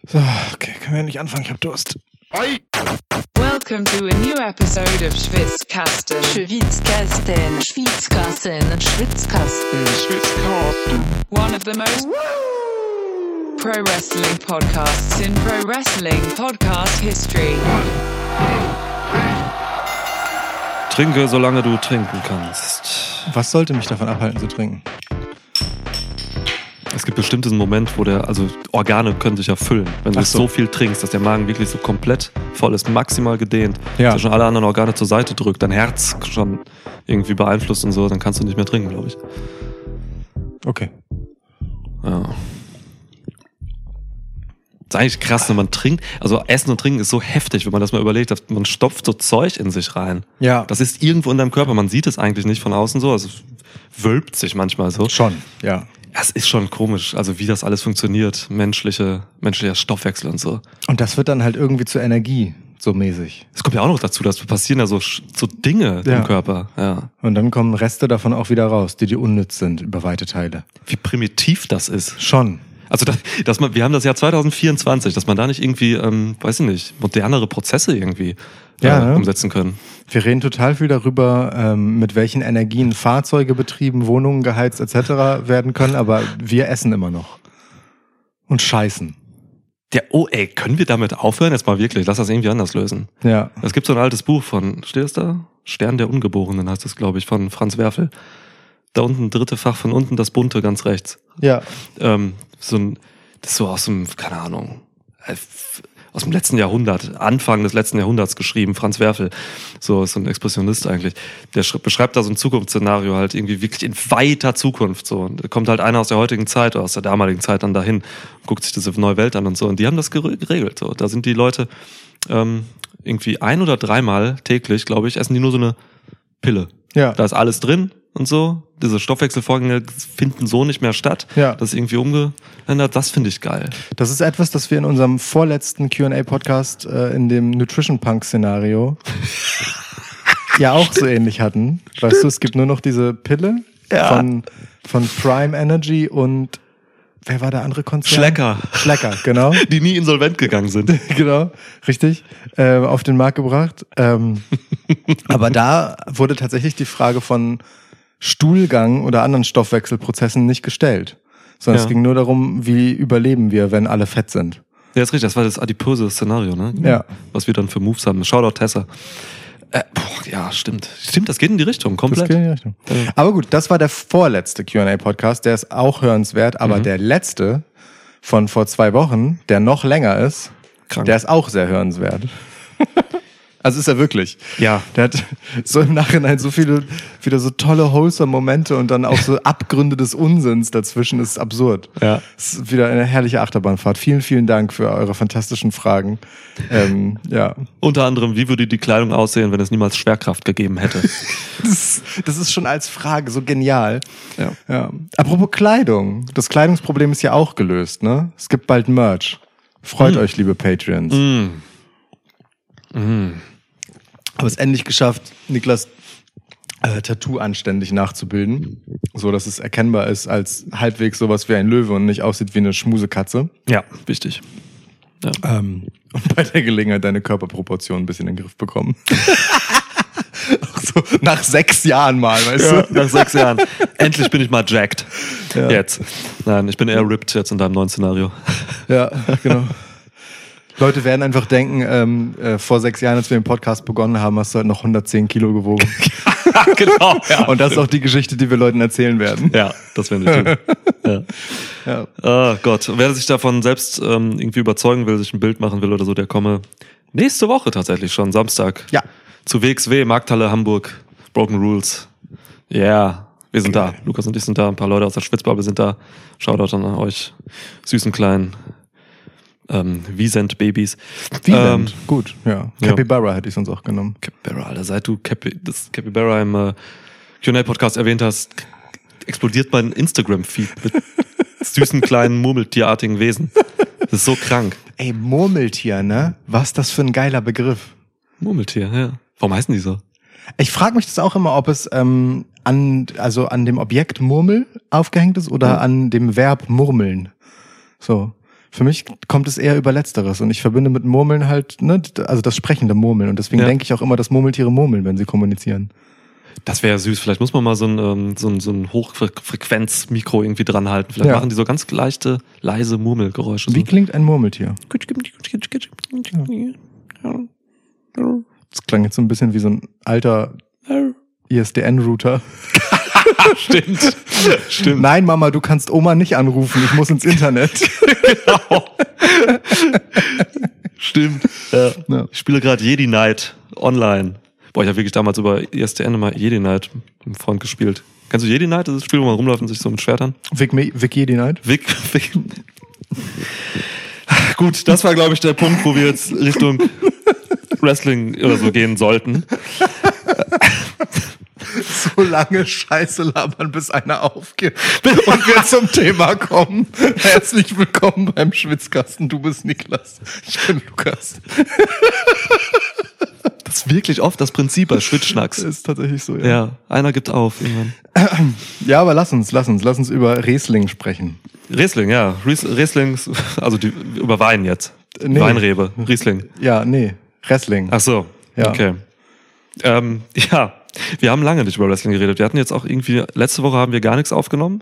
So, okay, können wir endlich anfangen? Ich hab Durst. Welcome to a new episode of Schwitzkasten. Schwitzkasten, Schwitzkasten, Schwitzkasten, Schwitzkasten. One of the most pro wrestling podcasts in pro wrestling podcast history. Trinke, solange du trinken kannst. Was sollte mich davon abhalten zu trinken? Es gibt bestimmt diesen Moment, wo Organe können sich ja füllen. Wenn du so viel trinkst, dass der Magen wirklich so komplett voll ist, maximal gedehnt, dass er schon alle anderen Organe zur Seite drückt, dein Herz schon irgendwie beeinflusst und so, dann kannst du nicht mehr trinken, glaube ich. Okay. Ja. Das ist eigentlich krass, wenn man trinkt. Also Essen und Trinken ist so heftig, wenn man das mal überlegt. Man stopft so Zeug in sich rein. Ja. Das ist irgendwo in deinem Körper. Man sieht es eigentlich nicht von außen so. Also es wölbt sich manchmal so. Schon, ja. Es ist schon komisch, also wie das alles funktioniert. Menschlicher Stoffwechsel und so. Und das wird dann halt irgendwie zur Energie, so mäßig. Es kommt ja auch noch dazu, dass passieren ja so Dinge im Körper. Ja. Und dann kommen Reste davon auch wieder raus, die unnütz sind über weite Teile. Wie primitiv das ist. Schon. Also, wir haben das Jahr 2024, dass man da nicht irgendwie, weiß ich nicht, modernere Prozesse irgendwie umsetzen können. Wir reden total viel darüber, mit welchen Energien Fahrzeuge betrieben, Wohnungen geheizt etc. werden können, aber wir essen immer noch. Und scheißen. Können wir damit aufhören? Jetzt mal wirklich, lass das irgendwie anders lösen. Ja. Es gibt so ein altes Buch steht es da? Stern der Ungeborenen heißt es, glaube ich, von Franz Werfel. Da unten, 3. Fach von unten, das bunte ganz rechts. Ja. Das ist so aus dem, keine Ahnung, aus dem letzten Jahrhundert, Anfang des letzten Jahrhunderts geschrieben, Franz Werfel. So ist so ein Expressionist eigentlich. Der beschreibt da so ein Zukunftsszenario halt irgendwie wirklich in weiter Zukunft so. Und da kommt halt einer aus der heutigen Zeit oder aus der damaligen Zeit dann dahin und guckt sich diese neue Welt an und so. Und die haben das geregelt so. Da sind die Leute irgendwie 1 oder 3 Mal täglich, glaube ich, essen die nur so eine Pille. Ja. Da ist alles drin und so. Diese Stoffwechselvorgänge finden so nicht mehr statt. Ja. Das ist irgendwie umgeändert. Das finde ich geil. Das ist etwas, das wir in unserem vorletzten Q&A-Podcast in dem Nutrition Punk-Szenario ja auch so ähnlich hatten. Weißt du, es gibt nur noch diese Pille von Prime Energy und wer war der andere Konzern? Schlecker, genau. Die nie insolvent gegangen sind. Genau, richtig. Auf den Markt gebracht. Aber da wurde tatsächlich die Frage von Stuhlgang oder anderen Stoffwechselprozessen nicht gestellt. Sondern es ging nur darum, wie überleben wir, wenn alle fett sind. Ja, ist richtig. Das war das adipöse Szenario, ne? Ja. Was wir dann für Moves haben. Shoutout Tessa. Ja, stimmt. Stimmt, das geht in die Richtung, komplett. Das geht in die Richtung. Ja. Aber gut, das war der vorletzte Q&A-Podcast. Der ist auch hörenswert. Aber der letzte von vor 2 Wochen, der noch länger ist, der ist auch sehr hörenswert. Also ist er wirklich. Ja. Der hat so im Nachhinein so viele, wieder so tolle, wholesome Momente und dann auch so Abgründe des Unsinns dazwischen. Das ist absurd. Ja. Es ist wieder eine herrliche Achterbahnfahrt. Vielen, vielen Dank für eure fantastischen Fragen. Ja. Unter anderem, wie würde die Kleidung aussehen, wenn es niemals Schwerkraft gegeben hätte? Das ist schon als Frage so genial. Ja. Apropos Kleidung. Das Kleidungsproblem ist ja auch gelöst, ne? Es gibt bald Merch. Freut euch, liebe Patreons. Habe es endlich geschafft, Niklas Tattoo anständig nachzubilden, so dass es erkennbar ist als halbwegs sowas wie ein Löwe und nicht aussieht wie eine Schmusekatze. Ja, wichtig. Ja. Und bei der Gelegenheit deine Körperproportion ein bisschen in den Griff bekommen. Auch so nach 6 Jahren mal, weißt du? Nach 6 Jahren. Endlich bin ich mal jacked. Ja. Jetzt. Nein, ich bin eher ripped jetzt in deinem neuen Szenario. Ja, genau. Leute werden einfach denken, vor 6 Jahren, als wir den Podcast begonnen haben, hast du halt noch 110 Kilo gewogen. Genau. Ja. Und das ist auch die Geschichte, die wir Leuten erzählen werden. Ja, das werden wir tun. Ja. Oh Gott. Wer sich davon selbst irgendwie überzeugen will, sich ein Bild machen will oder so, der komme nächste Woche tatsächlich schon, Samstag. Ja. Zu WXW, Markthalle, Hamburg, Broken Rules. Ja, yeah. Wir sind da. Lukas und ich sind da. Ein paar Leute aus der Schwitzbubble sind da. Shoutout an euch. Süßen kleinen Wiesent-Babys. Wiesent, gut, ja. Capybara hätte ich sonst auch genommen. Capybara, Alter. Seit du das Capybara im Q&A-Podcast erwähnt hast, explodiert mein Instagram-Feed mit süßen kleinen murmeltierartigen Wesen. Das ist so krank. Ey, Murmeltier, ne? Was ist das für ein geiler Begriff? Murmeltier, ja. Warum heißen die so? Ich frage mich das auch immer, ob es an dem Objekt Murmel aufgehängt ist oder an dem Verb murmeln. So. Für mich kommt es eher über Letzteres und ich verbinde mit Murmeln halt, ne, also das sprechende Murmeln und deswegen denke ich auch immer, dass Murmeltiere murmeln, wenn sie kommunizieren. Das wäre ja süß. Vielleicht muss man mal so ein Hochfrequenz-Mikro irgendwie dran halten. Vielleicht machen die so ganz leichte, leise Murmelgeräusche. Wie klingt ein Murmeltier? Das klang jetzt so ein bisschen wie so ein alter ISDN-Router. Stimmt. Nein, Mama, du kannst Oma nicht anrufen. Ich muss ins Internet. Genau. Stimmt. Ja. Ich spiele gerade Jedi Knight online. Boah, ich habe wirklich damals über ISDN immer Jedi Knight mit einem Freund gespielt. Kennst du Jedi Knight? Das ist das Spiel, wo man rumläuft und sich so mit Schwertern? Vic Jedi Knight? Vic. Gut, das war, glaube ich, der Punkt, wo wir jetzt Richtung Wrestling oder so gehen sollten. So lange Scheiße labern, bis einer aufgeht und wir zum Thema kommen. Herzlich willkommen beim Schwitzkasten. Du bist Niklas. Ich bin Lukas. Das ist wirklich oft das Prinzip bei Schwitzschnacks. Ist tatsächlich so, ja. Ja, einer gibt auf irgendwann. Ja, aber lass uns über Riesling sprechen. Riesling, ja. Riesling, also über Wein jetzt. Nee. Weinrebe, Riesling. Ja, nee, Wrestling. Ach so, ja. Okay. Ja, wir haben lange nicht über Wrestling geredet. Wir hatten jetzt auch irgendwie, letzte Woche haben wir gar nichts aufgenommen.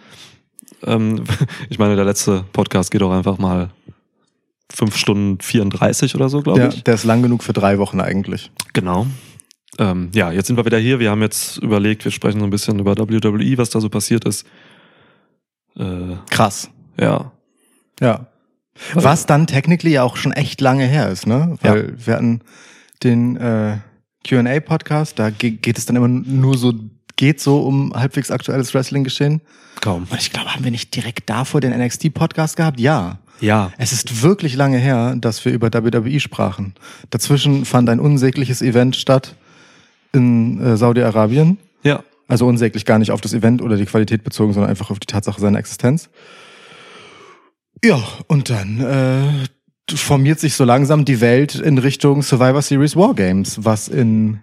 Ich meine, der letzte Podcast geht auch einfach mal 5 Stunden 34 oder so, glaube ich. Ja, der ist lang genug für 3 Wochen eigentlich. Genau. Ja, jetzt sind wir wieder hier. Wir haben jetzt überlegt, wir sprechen so ein bisschen über WWE, was da so passiert ist. Krass. Ja. Ja. Was dann technically ja auch schon echt lange her ist, ne? Weil wir hatten den Q&A-Podcast, da geht es dann immer nur so, um halbwegs aktuelles Wrestling-Geschehen. Kaum. Und ich glaube, haben wir nicht direkt davor den NXT-Podcast gehabt? Ja. Ja. Es ist wirklich lange her, dass wir über WWE sprachen. Dazwischen fand ein unsägliches Event statt in Saudi-Arabien. Ja. Also unsäglich gar nicht auf das Event oder die Qualität bezogen, sondern einfach auf die Tatsache seiner Existenz. Ja, und dann formiert sich so langsam die Welt in Richtung Survivor Series Wargames, was in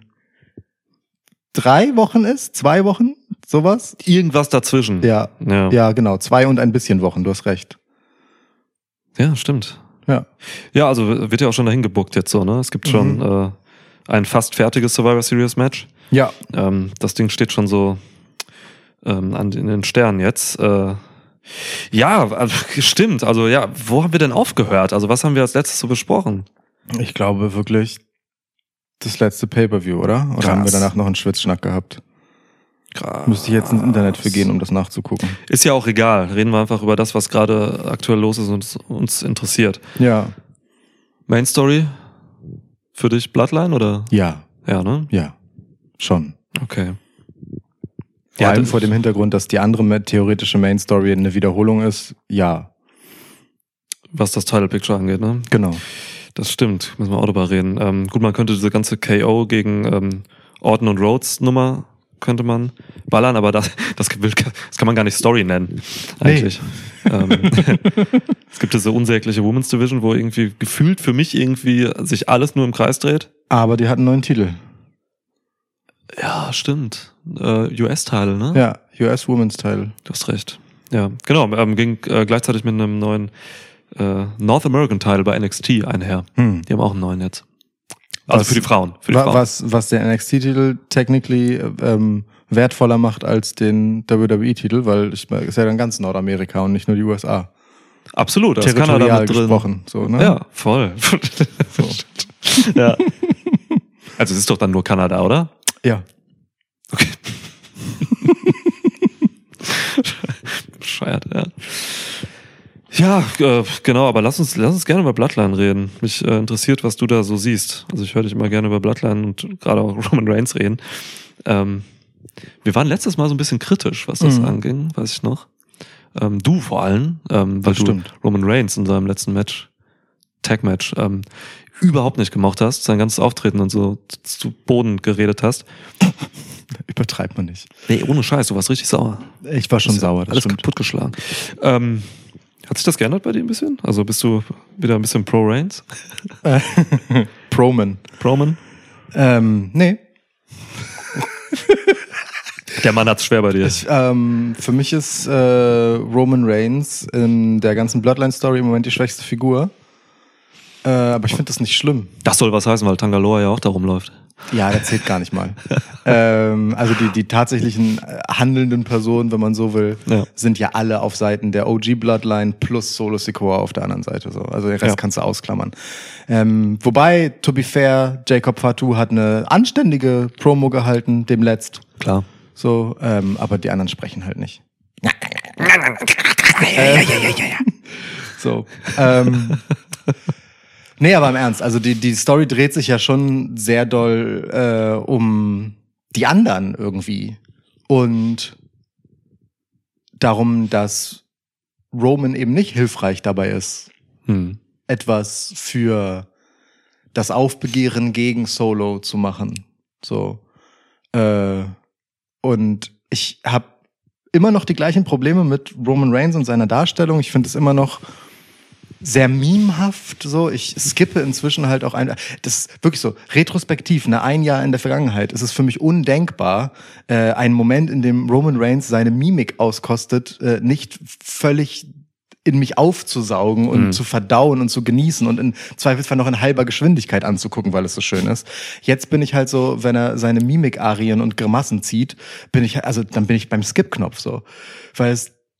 3 Wochen ist, 2 Wochen, sowas. Irgendwas dazwischen. Ja, genau, 2 und ein bisschen Wochen, du hast recht. Ja, stimmt. Ja. Ja, also wird ja auch schon dahin gebuckt jetzt so, ne? Es gibt schon ein fast fertiges Survivor Series Match. Ja. Das Ding steht schon so in den Sternen jetzt. Ja, also, stimmt. Also ja, wo haben wir denn aufgehört? Also was haben wir als letztes so besprochen? Ich glaube wirklich das letzte Pay-Per-View, oder? Oder Krass. haben wir danach noch einen Schwitzschnack gehabt? Krass. Müsste ich jetzt ins Internet für gehen, um das nachzugucken. Ist ja auch egal. Reden wir einfach über das, was gerade aktuell los ist und uns interessiert. Ja. Main Story für dich Bloodline oder? Ja. Ja, ne? Ja. Schon. Okay. Vor allem vor dem Hintergrund, dass die andere theoretische Main Story eine Wiederholung ist, ja. Was das Title Picture angeht, ne? Genau. Das stimmt, müssen wir auch drüber reden. Gut, man könnte diese ganze KO gegen Orton und Rhodes Nummer könnte man ballern, aber das kann man gar nicht Story nennen, eigentlich. Nee. Es gibt diese unsägliche Women's Division, wo irgendwie gefühlt für mich irgendwie sich alles nur im Kreis dreht. Aber die hatten einen neuen Titel. Ja, stimmt. US-Title, ne? Ja, US Women's Title. Du hast recht. Ja, genau. Ging gleichzeitig mit einem neuen North American Title bei NXT einher. Die haben auch einen neuen jetzt. Also für die Frauen. Was der NXT-Titel technically wertvoller macht als den WWE-Titel, weil ist ja dann ganz Nordamerika und nicht nur die USA. Absolut. Das territorial Kanada mit drin. Gesprochen. So, ne? Ja, voll. So. Ja. Also es ist doch dann nur Kanada, oder? Ja. Okay. Bescheuert, ja. Ja, genau, aber lass uns gerne über Bloodline reden. Mich interessiert, was du da so siehst. Also ich höre dich immer gerne über Bloodline und gerade auch Roman Reigns reden. Wir waren letztes Mal so ein bisschen kritisch, was das anging, weiß ich noch. Du vor allem, weil du Roman Reigns in seinem letzten Match, Tag-Match, überhaupt nicht gemocht hast, sein ganzes Auftreten und so zu Boden geredet hast. Übertreibt man nicht. Nee, ohne Scheiß, du warst richtig sauer. Ich war schon sauer, das alles stimmt. kaputtgeschlagen. Hat sich das geändert bei dir ein bisschen? Also bist du wieder ein bisschen pro Reigns? Proman. Proman? Nee. Der Mann hat's schwer bei dir. Für mich ist Roman Reigns in der ganzen Bloodline-Story im Moment die schwächste Figur. Aber ich finde das nicht schlimm. Das soll was heißen, weil Tangaloa ja auch da rumläuft. Ja, das zählt gar nicht mal. Also die tatsächlichen handelnden Personen, wenn man so will, sind ja alle auf Seiten der OG-Bloodline plus Solo Sikoa auf der anderen Seite. So. Also den Rest kannst du ausklammern. Wobei, to be fair, Jacob Fatu hat eine anständige Promo gehalten, demletzt. Klar. So, aber die anderen sprechen halt nicht. So. Nee, aber im Ernst, also die Story dreht sich ja schon sehr doll um die anderen irgendwie. Und darum, dass Roman eben nicht hilfreich dabei ist, etwas für das Aufbegehren gegen Solo zu machen. So. Und ich habe immer noch die gleichen Probleme mit Roman Reigns und seiner Darstellung. Ich finde es immer noch sehr memehaft, so. Ich skippe inzwischen halt auch das ist wirklich so, retrospektiv, ein Jahr in der Vergangenheit, ist es für mich undenkbar, einen Moment, in dem Roman Reigns seine Mimik auskostet, nicht völlig in mich aufzusaugen und zu verdauen und zu genießen und im Zweifelsfall noch in halber Geschwindigkeit anzugucken, weil es so schön ist. Jetzt bin ich halt so, wenn er seine Mimik-Arien und Grimassen zieht, dann bin ich beim Skip-Knopf so. Weil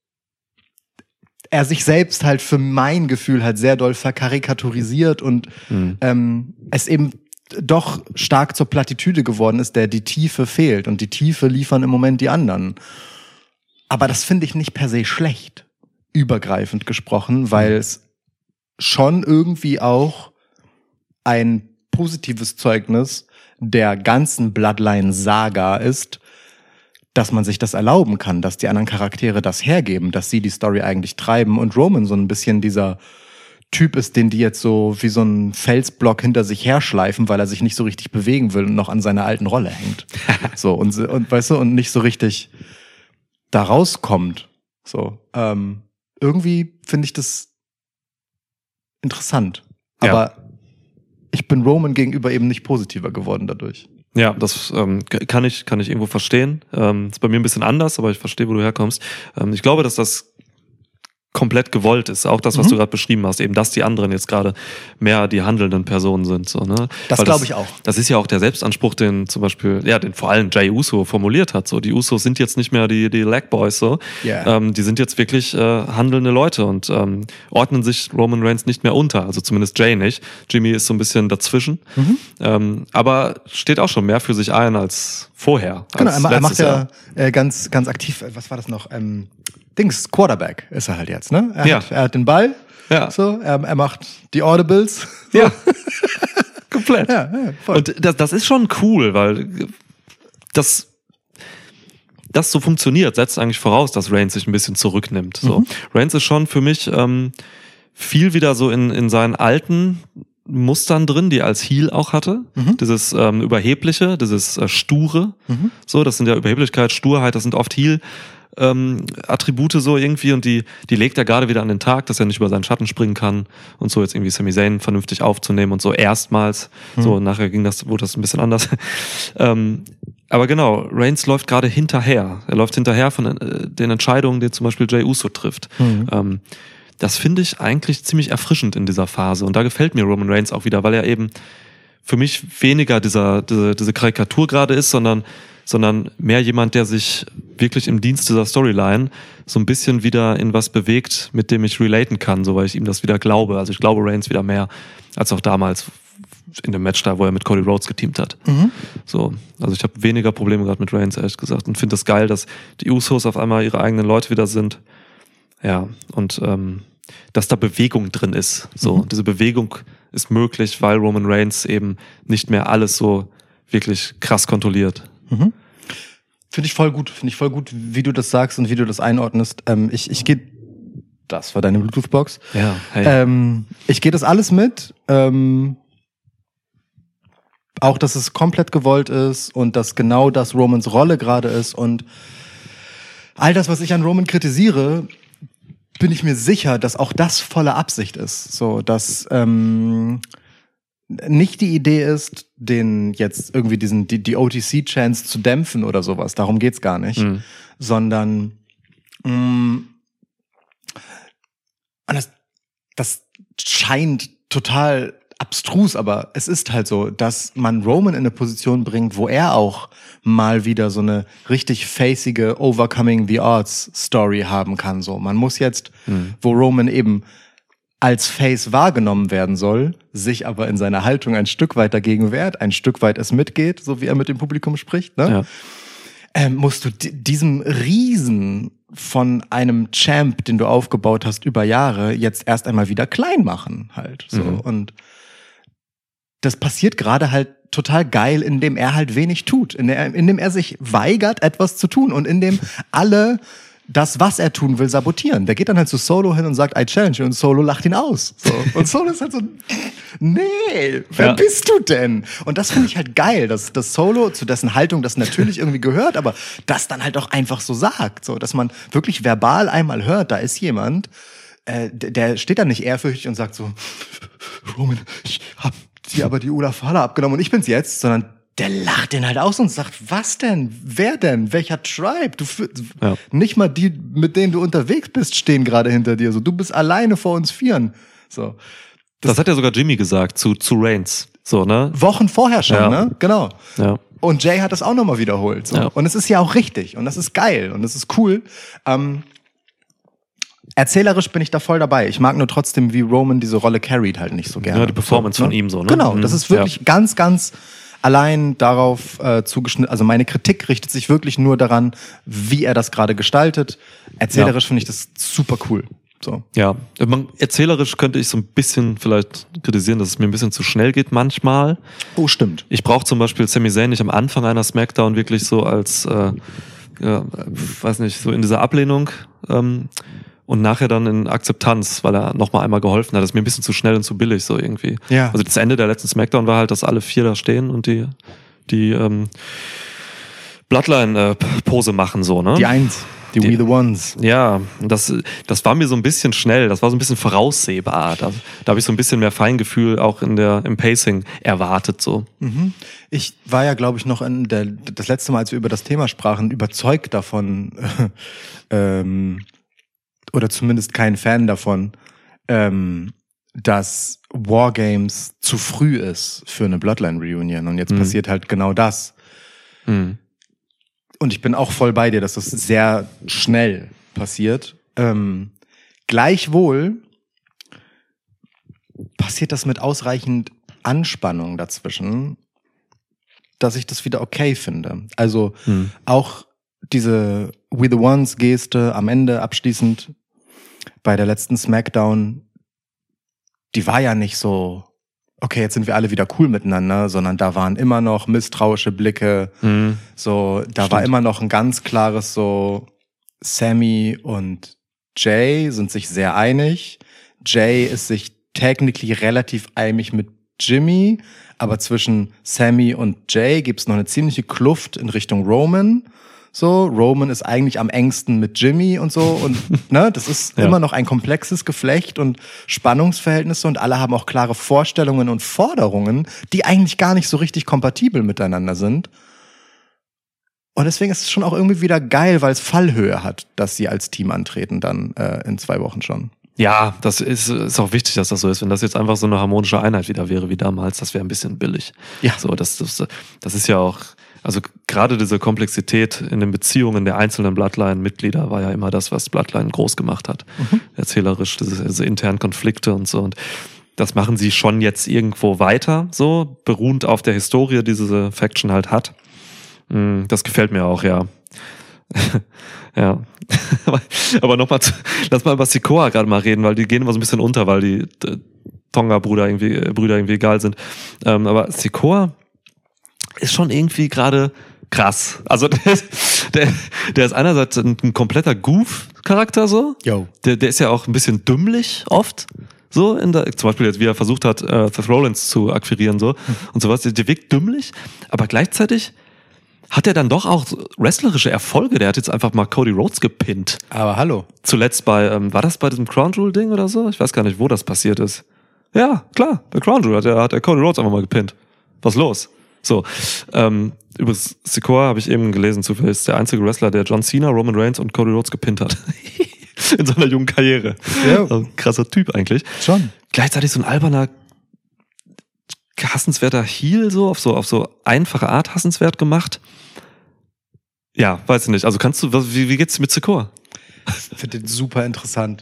er sich selbst halt für mein Gefühl halt sehr doll verkarikaturisiert und es eben doch stark zur Plattitüde geworden ist, der die Tiefe fehlt. Und die Tiefe liefern im Moment die anderen. Aber das finde ich nicht per se schlecht, übergreifend gesprochen, weil es schon irgendwie auch ein positives Zeugnis der ganzen Bloodline-Saga ist, dass man sich das erlauben kann, dass die anderen Charaktere das hergeben, dass sie die Story eigentlich treiben und Roman so ein bisschen dieser Typ ist, den die jetzt so wie so ein Felsblock hinter sich herschleifen, weil er sich nicht so richtig bewegen will und noch an seiner alten Rolle hängt. So, und weißt du, und nicht so richtig da rauskommt. So, irgendwie finde ich das interessant. Aber ich bin Roman gegenüber eben nicht positiver geworden dadurch. Ja, das kann ich irgendwo verstehen. Ist bei mir ein bisschen anders, aber ich verstehe, wo du herkommst. Ich glaube, dass das komplett gewollt ist. Auch das, was du gerade beschrieben hast, eben, dass die anderen jetzt gerade mehr die handelnden Personen sind. So, ne? Das glaube ich auch. Das ist ja auch der Selbstanspruch, den zum Beispiel, den vor allem Jey Uso formuliert hat. So, die Usos sind jetzt nicht mehr die Leg Boys, so. Yeah. Die sind jetzt wirklich handelnde Leute und ordnen sich Roman Reigns nicht mehr unter. Also zumindest Jey nicht. Jimmy ist so ein bisschen dazwischen. Aber steht auch schon mehr für sich ein als vorher. Genau, er macht ja ganz, ganz aktiv, was war das noch? Quarterback ist er halt jetzt, ne? Er hat den Ball, so, er macht die Audibles. So. Ja, komplett. Ja, voll. Und das ist schon cool, weil das so funktioniert, setzt eigentlich voraus, dass Reigns sich ein bisschen zurücknimmt. So. Reigns ist schon für mich viel wieder so in seinen alten Mustern drin, die er als Heel auch hatte. Dieses Überhebliche, dieses Sture. So, das sind ja Überheblichkeit, Sturheit, das sind oft Heel Attribute so irgendwie und die legt er gerade wieder an den Tag, dass er nicht über seinen Schatten springen kann und so jetzt irgendwie Sami Zayn vernünftig aufzunehmen und so erstmals. So, nachher wurde das ein bisschen anders. Aber genau, Reigns läuft gerade hinterher. Er läuft hinterher von den Entscheidungen, die zum Beispiel Jey Uso trifft. Das finde ich eigentlich ziemlich erfrischend in dieser Phase und da gefällt mir Roman Reigns auch wieder, weil er eben für mich weniger diese Karikatur gerade ist, sondern mehr jemand, der sich wirklich im Dienst dieser Storyline so ein bisschen wieder in was bewegt, mit dem ich relaten kann, so weil ich ihm das wieder glaube. Also ich glaube Reigns wieder mehr als auch damals in dem Match da, wo er mit Cody Rhodes geteamt hat. So, also ich habe weniger Probleme gerade mit Reigns, ehrlich gesagt, und finde es geil, dass die Usos auf einmal ihre eigenen Leute wieder sind. Ja, und dass da Bewegung drin ist. So, diese Bewegung ist möglich, weil Roman Reigns eben nicht mehr alles so wirklich krass kontrolliert. Finde ich voll gut, wie du das sagst und wie du das einordnest. Ich gehe, das war deine Bluetooth-Box. Ja, hey. Ich gehe das alles mit. Auch, dass es komplett gewollt ist und dass genau das Romans Rolle gerade ist und all das, was ich an Roman kritisiere, bin ich mir sicher, dass auch das volle Absicht ist. So, dass nicht die Idee ist, den jetzt irgendwie die OTC-Chance zu dämpfen oder sowas. Darum geht's gar nicht. Sondern und das scheint total abstrus, aber es ist halt so, dass man Roman in eine Position bringt, wo er auch mal wieder so eine richtig facige Overcoming the Odds Story haben kann. So, man muss jetzt, wo Roman eben als Face wahrgenommen werden soll, sich aber in seiner Haltung ein Stück weit dagegen wehrt, ein Stück weit es mitgeht, so wie er mit dem Publikum spricht, ne? Ja. Musst du diesem Riesen von einem Champ, den du aufgebaut hast über Jahre, jetzt erst einmal wieder klein machen halt. So. Und das passiert gerade halt total geil, indem er halt wenig tut, indem er sich weigert, etwas zu tun und indem alle das, was er tun will, sabotieren. Der geht dann halt zu Solo hin und sagt, I challenge, und Solo lacht ihn aus. So. Und Solo ist halt so, nee, wer bist du denn? Und das finde ich halt geil, dass das Solo, zu dessen Haltung das natürlich irgendwie gehört, aber das dann halt auch einfach so sagt, so, dass man wirklich verbal einmal hört, da ist jemand, der steht dann nicht ehrfürchtig und sagt so, Roman, ich hab dir aber die Ulafala abgenommen und ich bin's jetzt, sondern der lacht den halt aus und sagt, was denn? Wer denn? Welcher Tribe? Nicht mal die, mit denen du unterwegs bist, stehen gerade hinter dir. So, du bist alleine vor uns Vieren. So. Das hat ja sogar Jimmy gesagt zu Reigns. So, ne? Wochen vorher schon, ne? Genau. Ja. Und Jay hat das auch nochmal wiederholt. So. Ja. Und es ist ja auch richtig. Und das ist geil. Und das ist cool. Erzählerisch bin ich da voll dabei. Ich mag nur trotzdem, wie Roman diese Rolle carried halt nicht so gerne. Ja, die Performance von ihm so, ne? Genau. Das ist wirklich ganz, ganz allein darauf zugeschnitten, also meine Kritik richtet sich wirklich nur daran, wie er das gerade gestaltet. Erzählerisch finde ich das super cool. So. Ja, erzählerisch könnte ich so ein bisschen vielleicht kritisieren, dass es mir ein bisschen zu schnell geht manchmal. Oh, stimmt. Ich brauche zum Beispiel Sami Zayn nicht am Anfang einer Smackdown wirklich so als, weiß nicht, so in dieser Ablehnung und nachher dann in Akzeptanz, weil er nochmal einmal geholfen hat. Das ist mir ein bisschen zu schnell und zu billig so irgendwie. Ja. Also das Ende der letzten Smackdown war halt, dass alle 4 da stehen und die Bloodline-Pose machen so, ne? Die 1. Die We the Ones. Ja, das war mir so ein bisschen schnell, das war so ein bisschen voraussehbar. Da habe ich so ein bisschen mehr Feingefühl auch im Pacing erwartet. So. Ich war ja, glaube ich, noch das letzte Mal, als wir über das Thema sprachen, überzeugt davon, oder zumindest kein Fan davon, dass Wargames zu früh ist für eine Bloodline-Reunion. Und jetzt passiert halt genau das. Und ich bin auch voll bei dir, dass das sehr schnell passiert. Gleichwohl passiert das mit ausreichend Anspannung dazwischen, dass ich das wieder okay finde. Also auch diese We the Ones Geste am Ende abschließend bei der letzten Smackdown, die war ja nicht so, okay, jetzt sind wir alle wieder cool miteinander, sondern da waren immer noch misstrauische Blicke, so, da Stimmt. war immer noch ein ganz klares so, Sami und Jay sind sich sehr einig, Jay ist sich technically relativ einig mit Jimmy, aber zwischen Sami und Jay gibt's noch eine ziemliche Kluft in Richtung Roman. So, Roman ist eigentlich am engsten mit Jimmy und so und ne, das ist immer noch ein komplexes Geflecht und Spannungsverhältnisse und alle haben auch klare Vorstellungen und Forderungen, die eigentlich gar nicht so richtig kompatibel miteinander sind. Und deswegen ist es schon auch irgendwie wieder geil, weil es Fallhöhe hat, dass sie als Team antreten dann in 2 Wochen schon. Ja, das ist auch wichtig, dass das so ist. Wenn das jetzt einfach so eine harmonische Einheit wieder wäre wie damals, das wäre ein bisschen billig. Ja. So, das ist ja auch, also gerade diese Komplexität in den Beziehungen der einzelnen Bloodline-Mitglieder war ja immer das, was Bloodline groß gemacht hat. Erzählerisch, diese internen Konflikte und so. Und das machen sie schon jetzt irgendwo weiter, so, beruhend auf der Historie, die diese Faction halt hat. Das gefällt mir auch, ja. Ja. Aber nochmal, lass mal über Sikoa gerade mal reden, weil die gehen immer so ein bisschen unter, weil die Tonga-Brüder irgendwie egal sind. Aber Sikoa ist schon irgendwie gerade krass. Also der ist einerseits ein kompletter Goof-Charakter so. Yo. Der ist ja auch ein bisschen dümmlich oft. So, zum Beispiel jetzt, wie er versucht hat, Seth Rollins zu akquirieren so und sowas. Der wirkt dümmlich, aber gleichzeitig hat er dann doch auch wrestlerische Erfolge. Der hat jetzt einfach mal Cody Rhodes gepinnt. Aber hallo. Zuletzt war das bei diesem Crown Jewel Ding oder so? Ich weiß gar nicht, wo das passiert ist. Ja, klar. Bei Crown Jewel hat der Cody Rhodes einfach mal gepinnt. Was los? So, über Sikoa habe ich eben gelesen, zufällig ist der einzige Wrestler, der John Cena, Roman Reigns und Cody Rhodes gepinnt hat. In seiner jungen Karriere. Ja. Also, krasser Typ eigentlich. Schon. Gleichzeitig so ein alberner, hassenswerter Heel, so auf so einfache Art hassenswert gemacht. Ja, weiß ich nicht. Also wie geht's mit Sikoa? Ich finde den super interessant.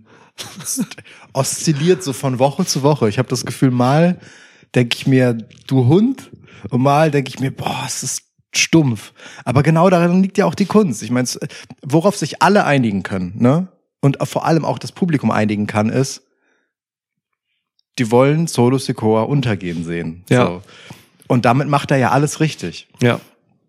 Oszilliert so von Woche zu Woche. Ich habe das Gefühl, mal denke ich mir, du Hund, und mal denke ich mir, boah, es ist stumpf. Aber genau darin liegt ja auch die Kunst. Ich meine, worauf sich alle einigen können, ne? Und vor allem auch das Publikum einigen kann, ist, die wollen Solo Sikoa untergehen sehen. Ja. So. Und damit macht er ja alles richtig. Ja.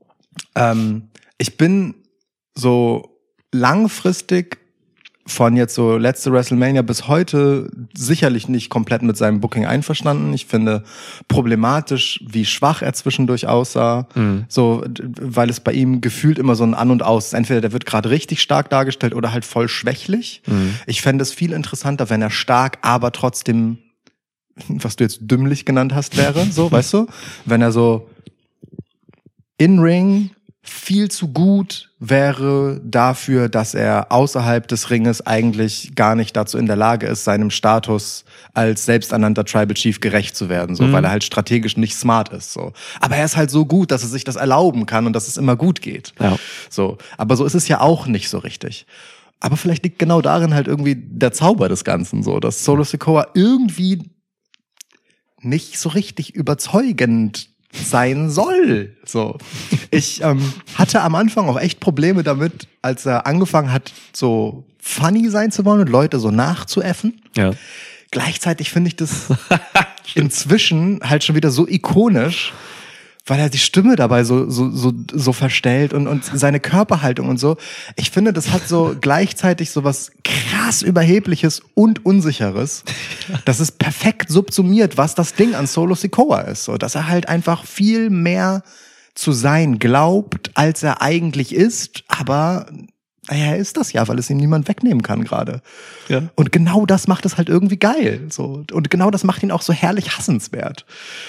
Ich bin so langfristig von jetzt so letzte WrestleMania bis heute sicherlich nicht komplett mit seinem Booking einverstanden. Ich finde problematisch, wie schwach er zwischendurch aussah. So, weil es bei ihm gefühlt immer so ein An und Aus ist. Entweder der wird gerade richtig stark dargestellt oder halt voll schwächlich. Ich fände es viel interessanter, wenn er stark, aber trotzdem, was du jetzt dümmlich genannt hast, wäre. So, weißt du? Wenn er so in-Ring viel zu gut wäre dafür, dass er außerhalb des Ringes eigentlich gar nicht dazu in der Lage ist, seinem Status als selbsternannter Tribal Chief gerecht zu werden, so, weil er halt strategisch nicht smart ist, so. Aber er ist halt so gut, dass er sich das erlauben kann und dass es immer gut geht. Ja. So. Aber so ist es ja auch nicht so richtig. Aber vielleicht liegt genau darin halt irgendwie der Zauber des Ganzen, so, dass Solo Sikoa irgendwie nicht so richtig überzeugend sein soll. So. Ich hatte am Anfang auch echt Probleme damit, als er angefangen hat, so funny sein zu wollen und Leute so nachzuäffen. Ja. Gleichzeitig finde ich das inzwischen halt schon wieder so ikonisch, weil er die Stimme dabei so verstellt und seine Körperhaltung und so. Ich finde, das hat so gleichzeitig so was krass Überhebliches und Unsicheres. Das ist perfekt subsumiert, was das Ding an Solo Sikoa ist. So, dass er halt einfach viel mehr zu sein glaubt, als er eigentlich ist. Aber er ist das ja, weil es ihm niemand wegnehmen kann gerade. Ja. Und genau das macht es halt irgendwie geil. So. Und genau das macht ihn auch so herrlich hassenswert.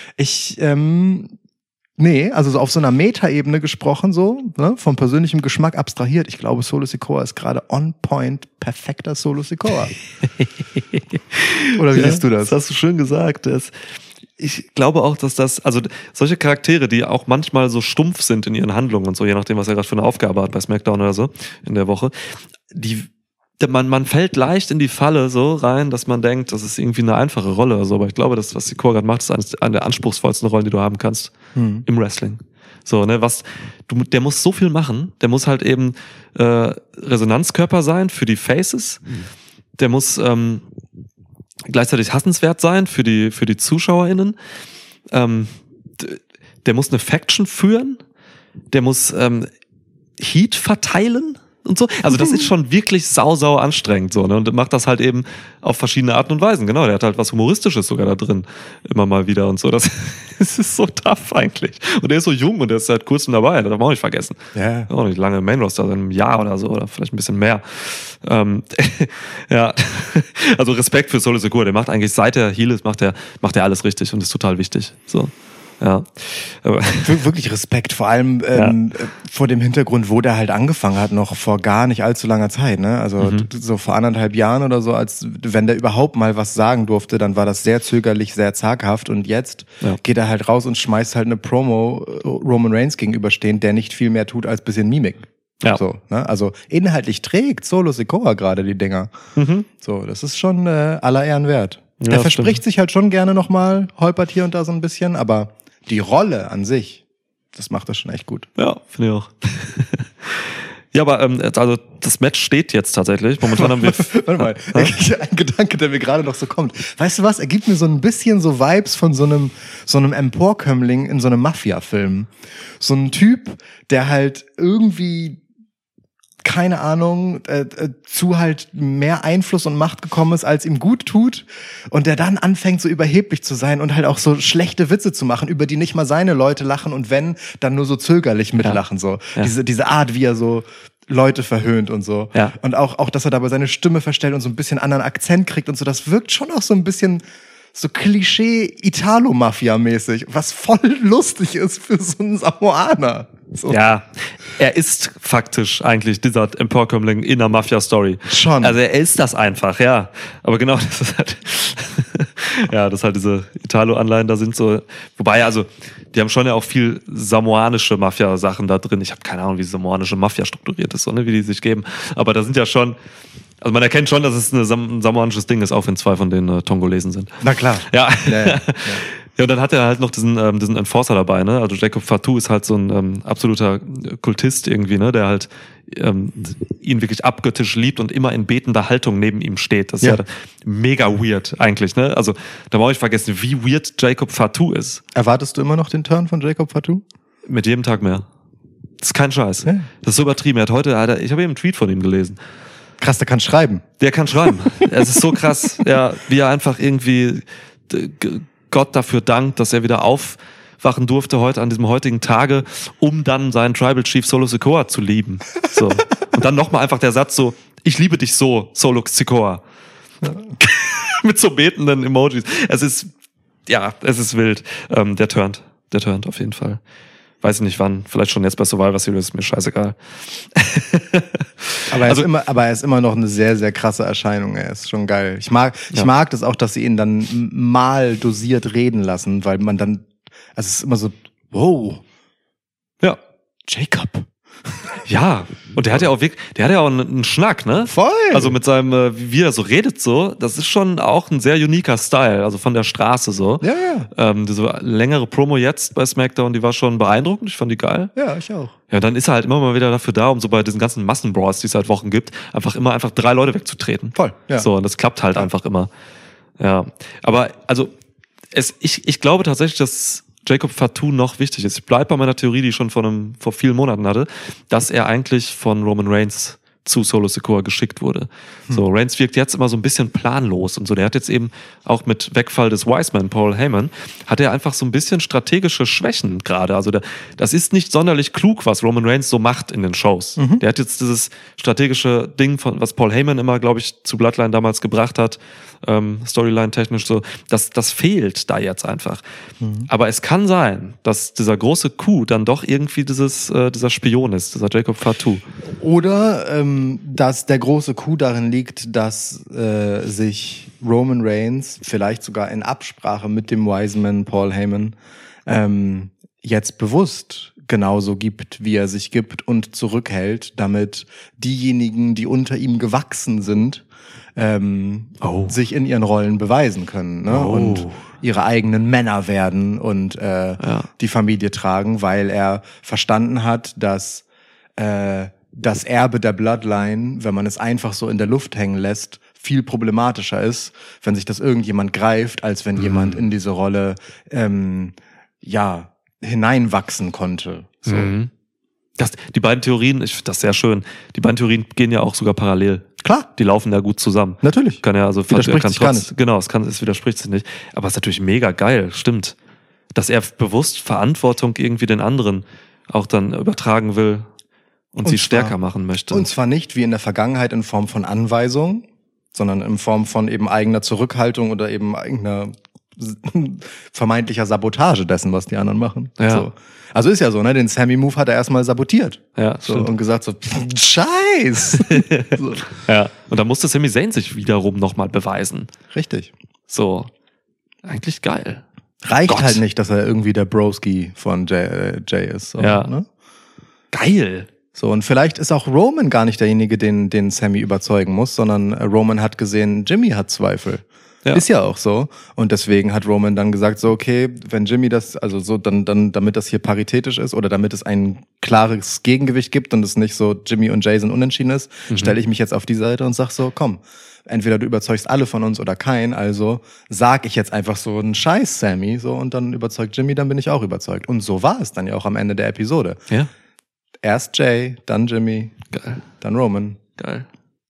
Nee, also so auf so einer Meta-Ebene gesprochen, so, ne, vom persönlichen Geschmack abstrahiert. Ich glaube, Solo Sikoa ist gerade on point perfekter Solo Sikoa. Oder wie siehst du das? Das hast du schön gesagt. Ich glaube auch, dass also solche Charaktere, die auch manchmal so stumpf sind in ihren Handlungen und so, je nachdem, was er gerade für eine Aufgabe hat bei SmackDown oder so in der Woche, man fällt leicht in die Falle so rein, dass man denkt, das ist irgendwie eine einfache Rolle oder so. Aber ich glaube, das, was Sikoa gerade macht, ist eine der anspruchsvollsten Rollen, die du haben kannst im Wrestling. So, ne, der muss so viel machen. Der muss halt eben Resonanzkörper sein für die Faces. Der muss gleichzeitig hassenswert sein für die ZuschauerInnen. Der muss eine Faction führen. Der muss Heat verteilen. Und so. Also das ist schon wirklich sau anstrengend so, ne? Und macht das halt eben auf verschiedene Arten und Weisen. Genau, der hat halt was Humoristisches sogar da drin immer mal wieder und so. Das ist so tough eigentlich. Und der ist so jung und der ist seit kurzem dabei, das darf man auch nicht vergessen. Ja. Auch nicht lange im Main-Roster, also einem Jahr oder so, oder vielleicht ein bisschen mehr. Ja, also Respekt für Solo Sikoa, der macht eigentlich, seit er Heel ist, macht er alles richtig und ist total wichtig. So. Ja. Wirklich Respekt, vor allem vor dem Hintergrund, wo der halt angefangen hat, noch vor gar nicht allzu langer Zeit, ne? Also so vor 1,5 Jahren oder so, als wenn der überhaupt mal was sagen durfte, dann war das sehr zögerlich, sehr zaghaft und jetzt geht er halt raus und schmeißt halt eine Promo Roman Reigns gegenüberstehend, der nicht viel mehr tut als bisschen Mimik. Ja. So, ne? Also inhaltlich trägt Solo Sikoa gerade die Dinger. So, das ist schon aller Ehren wert. Ja, der verspricht sich halt schon gerne nochmal, holpert hier und da so ein bisschen, aber die Rolle an sich, das macht das schon echt gut. Ja, finde ich auch. Ja, aber also das Match steht jetzt tatsächlich. Momentan haben wir... Warte mal, ein Gedanke, der mir gerade noch so kommt. Weißt du was, er gibt mir so ein bisschen so Vibes von so einem Emporkömmling in so einem Mafia-Film. So ein Typ, der halt irgendwie, keine Ahnung, zu halt mehr Einfluss und Macht gekommen ist, als ihm gut tut und der dann anfängt so überheblich zu sein und halt auch so schlechte Witze zu machen, über die nicht mal seine Leute lachen und wenn, dann nur so zögerlich mitlachen, so. Ja. Diese Art, wie er so Leute verhöhnt und so. Ja. Und auch, dass er dabei seine Stimme verstellt und so ein bisschen anderen Akzent kriegt und so, das wirkt schon auch so ein bisschen so Klischee-Italo-Mafia-mäßig, was voll lustig ist für so einen Samoaner. So. Ja, er ist faktisch eigentlich dieser Emporkömmling in einer Mafia-Story. Schon. Also er ist das einfach, ja. Aber genau, das ist halt, ja, das halt diese Italo-Anleihen da sind so, wobei, also, die haben schon ja auch viel samoanische Mafia-Sachen da drin. Ich habe keine Ahnung, wie samoanische Mafia strukturiert ist, so, ne, wie die sich geben. Aber da sind ja schon, also man erkennt schon, dass es ein samoanisches Ding ist, auch wenn 2 von denen Tongolesen sind. Na klar. Ja. Ja. Ja, und dann hat er halt noch diesen Enforcer dabei, ne? Also Jacob Fatou ist halt so ein absoluter Kultist irgendwie, ne? Der halt ihn wirklich abgöttisch liebt und immer in betender Haltung neben ihm steht. Das ist ja mega weird eigentlich, ne? Also da brauche ich vergessen, wie weird Jacob Fatou ist. Erwartest du immer noch den Turn von Jacob Fatou? Mit jedem Tag mehr. Das ist kein Scheiß. Ja. Das ist so übertrieben. Ich habe eben einen Tweet von ihm gelesen. Krass, der kann schreiben. Der kann schreiben. Es ist so krass, ja, wie er einfach irgendwie Gott dafür dankt, dass er wieder aufwachen durfte heute an diesem heutigen Tage, um dann seinen Tribal Chief Solo Sikoa zu lieben. So. Und dann nochmal einfach der Satz so, ich liebe dich so, Solo Sikoa. Mit so betenden Emojis. Es ist wild. Der turnt auf jeden Fall. Weiß ich nicht wann, vielleicht schon jetzt bei Survivor Series, ist mir scheißegal. Aber er ist immer noch eine sehr, sehr krasse Erscheinung. Er ist schon geil. Ich mag das auch, dass sie ihn dann mal dosiert reden lassen, weil man dann, also es ist immer so, wow. Ja. Jacob. Ja, und der hat ja auch einen Schnack, ne? Voll. Also mit seinem, wie er so redet so, das ist schon auch ein sehr uniker Style, also von der Straße so. Ja. Diese längere Promo jetzt bei SmackDown, die war schon beeindruckend, ich fand die geil. Ja, ich auch. Ja, dann ist er halt immer mal wieder dafür da, um so bei diesen ganzen Massenbrawls, die es seit Wochen gibt, einfach 3 Leute wegzutreten. Voll, ja. So, und das klappt halt einfach immer. Ja, aber also ich glaube tatsächlich, dass Jacob Fatou noch wichtig ist. Ich bleibe bei meiner Theorie, die ich schon vor vielen Monaten hatte, dass er eigentlich von Roman Reigns zu Solo Sikoa geschickt wurde. So, Reigns wirkt jetzt immer so ein bisschen planlos und so. Der hat jetzt eben auch mit Wegfall des Wiseman, Paul Heyman, hat er einfach so ein bisschen strategische Schwächen gerade. Also das ist nicht sonderlich klug, was Roman Reigns so macht in den Shows. Der hat jetzt dieses strategische Ding, was Paul Heyman immer, glaube ich, zu Bloodline damals gebracht hat, Storyline-technisch so, das fehlt da jetzt einfach. Aber es kann sein, dass dieser große Coup dann doch irgendwie dieser Spion ist, dieser Jacob Fatou. Oder dass der große Coup darin liegt, dass sich Roman Reigns vielleicht sogar in Absprache mit dem Wiseman Paul Heyman jetzt bewusst genauso gibt, wie er sich gibt und zurückhält, damit diejenigen, die unter ihm gewachsen sind, sich in ihren Rollen beweisen können, ne? Und ihre eigenen Männer werden und die Familie tragen, weil er verstanden hat, dass das Erbe der Bloodline, wenn man es einfach so in der Luft hängen lässt, viel problematischer ist, wenn sich das irgendjemand greift, als wenn jemand in diese Rolle hineinwachsen konnte. So. Die beiden Theorien, ich finde das sehr schön, die beiden Theorien gehen ja auch sogar parallel. Klar. Die laufen ja gut zusammen. Natürlich. Kann ja, also widerspricht sich gar nicht. Genau, es widerspricht sich nicht. Aber es ist natürlich mega geil, stimmt. Dass er bewusst Verantwortung irgendwie den anderen auch dann übertragen will und sie stärker machen möchte. Und zwar nicht wie in der Vergangenheit in Form von Anweisung, sondern in Form von eben eigener Zurückhaltung oder eben eigener vermeintlicher Sabotage dessen, was die anderen machen. Ja. So. Also ist ja so, ne? Den Sammy-Move hat er erstmal sabotiert. Ja, so, stimmt. und gesagt so, Scheiß! So. Ja. Und dann musste Sami Zayn sich wiederum nochmal beweisen. Richtig. So. Eigentlich geil. Reicht halt nicht, dass er irgendwie der Broski von Jay ist. So, ja. Ne? Geil. So, und vielleicht ist auch Roman gar nicht derjenige, den Sammy überzeugen muss, sondern Roman hat gesehen, Jimmy hat Zweifel. Ja. Ist ja auch so. Und deswegen hat Roman dann gesagt, so, okay, wenn Jimmy das, also so, dann, damit das hier paritätisch ist oder damit es ein klares Gegengewicht gibt und es nicht so Jimmy und Jay sind unentschieden ist, stelle ich mich jetzt auf die Seite und sag so, komm, entweder du überzeugst alle von uns oder keinen, also sag ich jetzt einfach so einen Scheiß, Sammy, so, und dann überzeugt Jimmy, dann bin ich auch überzeugt. Und so war es dann ja auch am Ende der Episode. Ja. Erst Jay, dann Jimmy, geil. Dann Roman. Geil.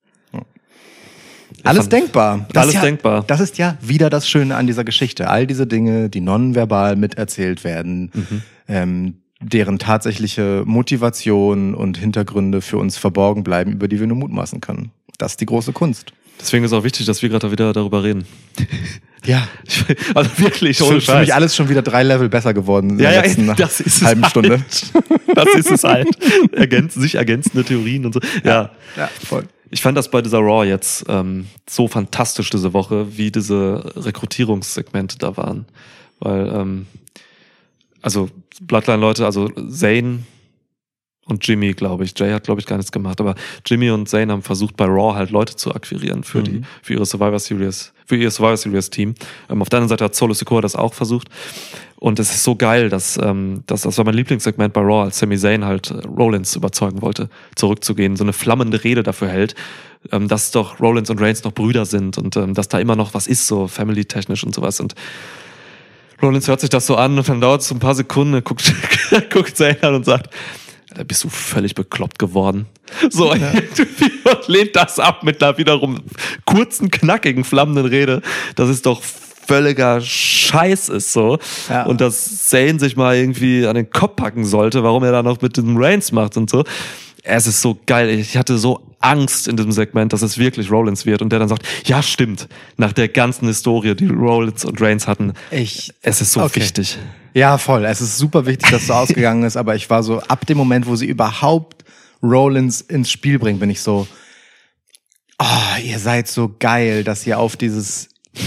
Alles denkbar. Denkbar. Das ist ja wieder das Schöne an dieser Geschichte. All diese Dinge, die nonverbal miterzählt werden, deren tatsächliche Motivation und Hintergründe für uns verborgen bleiben, über die wir nur mutmaßen können. Das ist die große Kunst. Deswegen ist auch wichtig, dass wir gerade wieder darüber reden. Ja. Also wirklich, ohne Für mich alles schon wieder 3 Level besser geworden in der letzten halben Stunde. Das ist es halt. Sich ergänzende Theorien und so. Ja, voll. Ich fand das bei dieser Raw jetzt so fantastisch diese Woche, wie diese Rekrutierungssegmente da waren. Weil, also Bloodline-Leute, also Zayn und Jimmy, glaube ich. Jay hat, glaube ich, gar nichts gemacht, aber Jimmy und Zayn haben versucht, bei Raw halt Leute zu akquirieren für ihr Survivor Series Team. Auf der anderen Seite hat Solo Sikoa das auch versucht. Und es ist so geil, das war mein Lieblingssegment bei Raw, als Sami Zayn halt Rollins überzeugen wollte, zurückzugehen, so eine flammende Rede dafür hält, dass doch Rollins und Reigns noch Brüder sind und dass da immer noch was ist, so family-technisch und sowas. Und Rollins hört sich das so an und dann dauert es so ein paar Sekunden, guckt Zayn an und sagt, da bist du völlig bekloppt geworden. So, und lehnt das ab mit einer wiederum kurzen, knackigen, flammenden Rede. Das ist doch völliger Scheiß ist so. Ja. Und dass Zayn sich mal irgendwie an den Kopf packen sollte, warum er da noch mit dem Reigns macht und so. Es ist so geil. Ich hatte so Angst in diesem Segment, dass es wirklich Rollins wird. Und der dann sagt, ja stimmt, nach der ganzen Historie, die Rollins und Reigns hatten, es ist so wichtig. Ja, voll. Es ist super wichtig, dass so ausgegangen ist, aber ich war so, ab dem Moment, wo sie überhaupt Rollins ins Spiel bringen, bin ich so, ihr seid so geil, dass ihr auf dieses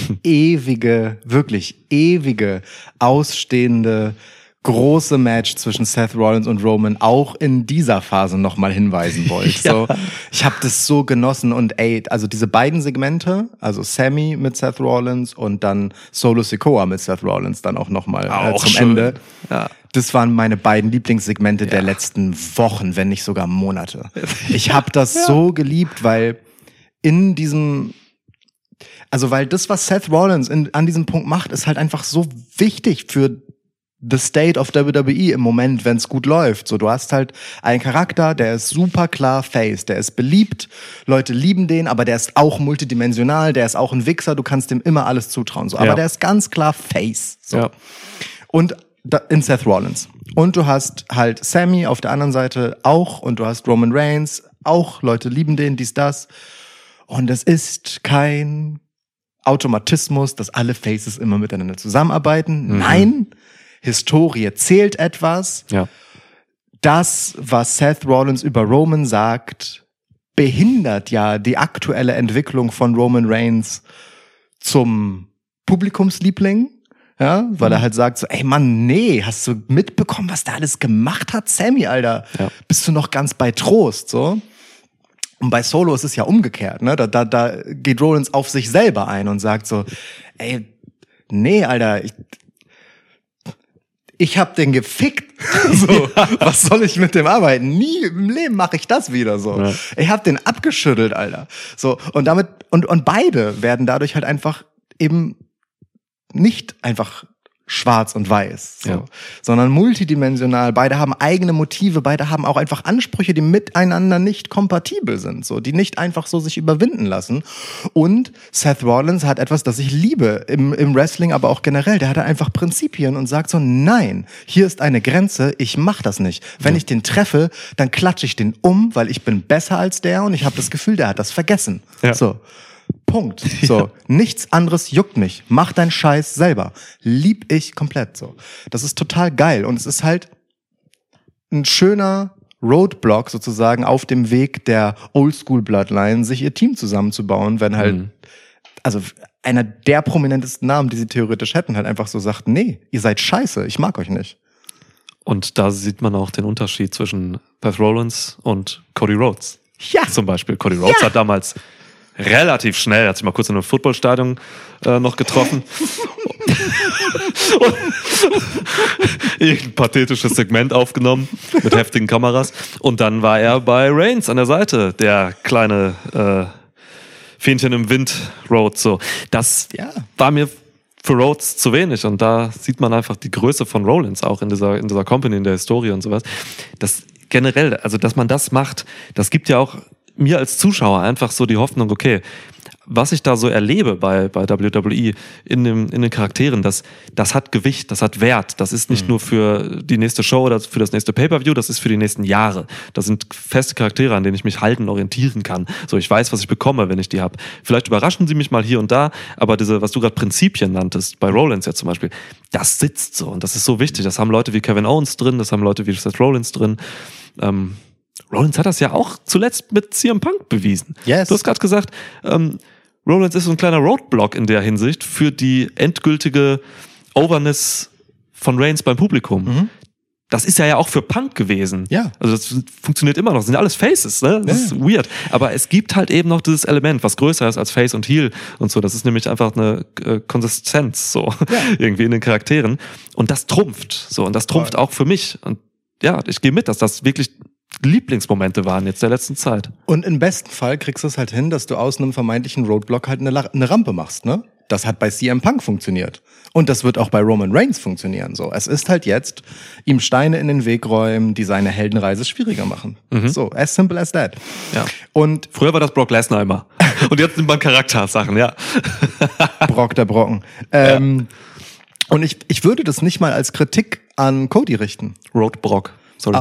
wirklich ewige, ausstehende, große Match zwischen Seth Rollins und Roman auch in dieser Phase nochmal hinweisen wollt. Ja. So, ich habe das so genossen und also diese beiden Segmente, also Sami mit Seth Rollins und dann Solo Sikoa mit Seth Rollins dann auch nochmal zum schön. Ende. Ja. Das waren meine beiden Lieblingssegmente der letzten Wochen, wenn nicht sogar Monate. Ich habe das so geliebt, weil in diesem weil das, was Seth Rollins an diesem Punkt macht, ist halt einfach so wichtig für the state of WWE im Moment, wenn es gut läuft. So, du hast halt einen Charakter, der ist super klar Face, der ist beliebt, Leute lieben den, aber der ist auch multidimensional, der ist auch ein Wichser, du kannst dem immer alles zutrauen. So, aber der ist ganz klar Face. So. Ja. Und in Seth Rollins. Und du hast halt Sami auf der anderen Seite auch und du hast Roman Reigns auch, Leute lieben den, dies, das. Und es ist kein Automatismus, dass alle Faces immer miteinander zusammenarbeiten. Nein, Historie zählt etwas. Ja. Das, was Seth Rollins über Roman sagt, behindert ja die aktuelle Entwicklung von Roman Reigns zum Publikumsliebling. Ja, weil er halt sagt so, ey Mann, nee, hast du mitbekommen, was der alles gemacht hat, Sami, Alter? Ja. Bist du noch ganz bei Trost, so? Und bei Solo ist es ja umgekehrt, ne? Da geht Rollins auf sich selber ein und sagt so, ey, nee, Alter, ich hab den gefickt. So, was soll ich mit dem arbeiten? Nie im Leben mache ich das wieder so. Ja. Ich hab den abgeschüttelt, Alter. So, und damit, und beide werden dadurch halt einfach eben nicht einfach schwarz und weiß, so, sondern multidimensional. Beide haben eigene Motive, beide haben auch einfach Ansprüche, die miteinander nicht kompatibel sind, so, die nicht einfach so sich überwinden lassen. Und Seth Rollins hat etwas, das ich liebe im Wrestling, aber auch generell. Der hat einfach Prinzipien und sagt so, nein, hier ist eine Grenze, ich mach das nicht. Wenn ich den treffe, dann klatsche ich den weil ich bin besser als der und ich habe das Gefühl, der hat das vergessen. Ja. So. Punkt. So, nichts anderes juckt mich. Mach deinen Scheiß selber. Lieb ich komplett so. Das ist total geil und es ist halt ein schöner Roadblock sozusagen auf dem Weg der Oldschool Bloodline, sich ihr Team zusammenzubauen, wenn halt also einer der prominentesten Namen, die sie theoretisch hätten, halt einfach so sagt, nee, ihr seid scheiße, ich mag euch nicht. Und da sieht man auch den Unterschied zwischen Seth Rollins und Cody Rhodes. Ja. Zum Beispiel. Cody Rhodes hat damals relativ schnell, hat sich mal kurz in einem Footballstadion noch getroffen. Und ein pathetisches Segment aufgenommen mit heftigen Kameras. Und dann war er bei Reigns an der Seite, der kleine Fähnchen im Wind Rhodes. So. Das war mir für Rhodes zu wenig. Und da sieht man einfach die Größe von Rollins auch in dieser Company, in der Historie und sowas. Das generell, also dass man das macht, das gibt ja auch mir als Zuschauer einfach so die Hoffnung, okay, was ich da so erlebe bei WWE in den Charakteren, das hat Gewicht, das hat Wert. Das ist nicht nur für die nächste Show oder für das nächste Pay-Per-View, das ist für die nächsten Jahre. Das sind feste Charaktere, an denen ich mich halten, orientieren kann. So, ich weiß, was ich bekomme, wenn ich die habe. Vielleicht überraschen sie mich mal hier und da, aber diese, was du gerade Prinzipien nanntest, bei Rollins ja zum Beispiel, das sitzt so und das ist so wichtig. Das haben Leute wie Kevin Owens drin, das haben Leute wie Seth Rollins drin. Rollins hat das ja auch zuletzt mit CM Punk bewiesen. Yes. Du hast gerade gesagt, Rollins ist so ein kleiner Roadblock in der Hinsicht für die endgültige Overness von Reigns beim Publikum. Mhm. Das ist ja auch für Punk gewesen. Ja. Also das funktioniert immer noch. Das sind ja alles Faces, ne? Das ist weird. Aber es gibt halt eben noch dieses Element, was größer ist als Face und Heel und so. Das ist nämlich einfach eine Konsistenz so irgendwie in den Charakteren. Und das trumpft so. Und das trumpft auch für mich. Und ja, ich gehe mit, dass das wirklich Lieblingsmomente waren jetzt der letzten Zeit. Und im besten Fall kriegst du es halt hin, dass du aus einem vermeintlichen Roadblock halt eine Rampe machst, ne? Das hat bei CM Punk funktioniert. Und das wird auch bei Roman Reigns funktionieren. So, es ist halt jetzt ihm Steine in den Weg räumen, die seine Heldenreise schwieriger machen. So, as simple as that. Ja. Und früher war das Brock Lesnar immer. Und jetzt nimmt man Charaktersachen, ja. Brock der Brocken. Und ich würde das nicht mal als Kritik an Cody richten. Road Brock, sorry.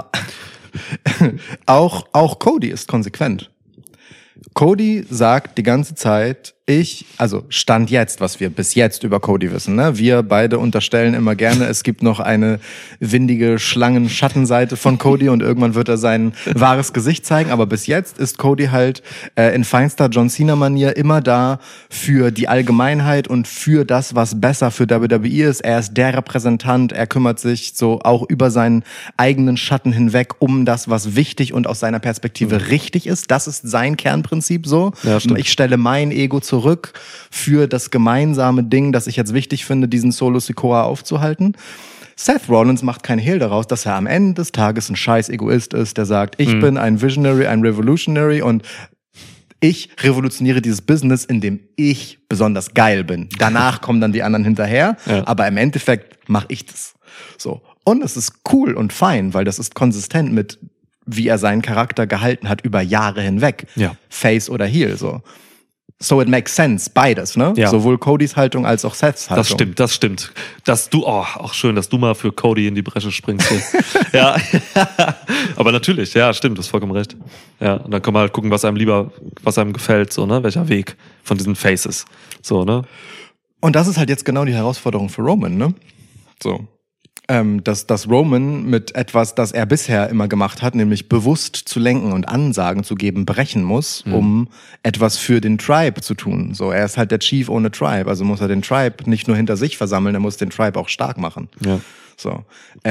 Auch Cody ist konsequent. Cody sagt die ganze Zeit, Stand jetzt, was wir bis jetzt über Cody wissen, ne? Wir beide unterstellen immer gerne, es gibt noch eine windige Schlangen-Schattenseite von Cody und irgendwann wird er sein wahres Gesicht zeigen, aber bis jetzt ist Cody halt in feinster John Cena-Manier immer da für die Allgemeinheit und für das, was besser für WWE ist. Er ist der Repräsentant, er kümmert sich so auch über seinen eigenen Schatten hinweg um das, was wichtig und aus seiner Perspektive richtig ist. Das ist sein Kernprinzip so. Ja, stimmt. Ich stelle mein Ego zurück für das gemeinsame Ding, das ich jetzt wichtig finde, diesen Solo Sikoa aufzuhalten. Seth Rollins macht keinen Hehl daraus, dass er am Ende des Tages ein scheiß Egoist ist, der sagt, ich bin ein Visionary, ein Revolutionary und ich revolutioniere dieses Business, in dem ich besonders geil bin. Danach kommen dann die anderen hinterher, aber im Endeffekt mache ich das. So. Und es ist cool und fein, weil das ist konsistent mit, wie er seinen Charakter gehalten hat über Jahre hinweg. Ja. Face oder Heel, so. So it makes sense, beides, ne? Ja. Sowohl Codys Haltung als auch Seths Haltung. Das stimmt. Auch schön, dass du mal für Cody in die Bresche springst. Ja. Aber natürlich, ja, stimmt, du hast vollkommen recht. Ja, und dann kann man halt gucken, was einem gefällt, so, ne? Welcher Weg von diesen Faces. So, ne? Und das ist halt jetzt genau die Herausforderung für Roman, ne? So. Dass Roman mit etwas, das er bisher immer gemacht hat, nämlich bewusst zu lenken und Ansagen zu geben, brechen muss, um etwas für den Tribe zu tun. So, er ist halt der Chief ohne Tribe, also muss er den Tribe nicht nur hinter sich versammeln, er muss den Tribe auch stark machen. Ja. So.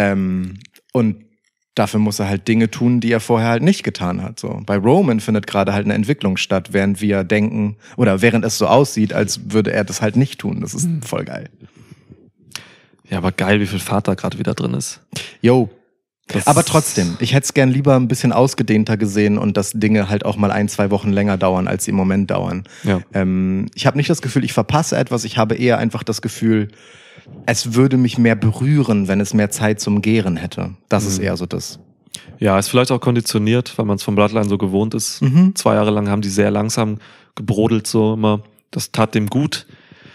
Und dafür muss er halt Dinge tun, die er vorher halt nicht getan hat. So. Bei Roman findet gerade halt eine Entwicklung statt, während wir denken, oder während es so aussieht, als würde er das halt nicht tun. Das ist voll geil. Ja, aber geil, wie viel Fahrt da gerade wieder drin ist. Jo. Aber trotzdem, ich hätte es gern lieber ein bisschen ausgedehnter gesehen und dass Dinge halt auch mal 1-2 Wochen länger dauern, als sie im Moment dauern. Ja. Ich habe nicht das Gefühl, ich verpasse etwas, ich habe eher einfach das Gefühl, es würde mich mehr berühren, wenn es mehr Zeit zum Gären hätte. Das ist eher so das. Ja, ist vielleicht auch konditioniert, weil man es vom Bloodline so gewohnt ist. 2 Jahre lang haben die sehr langsam gebrodelt, so immer. Das tat dem gut.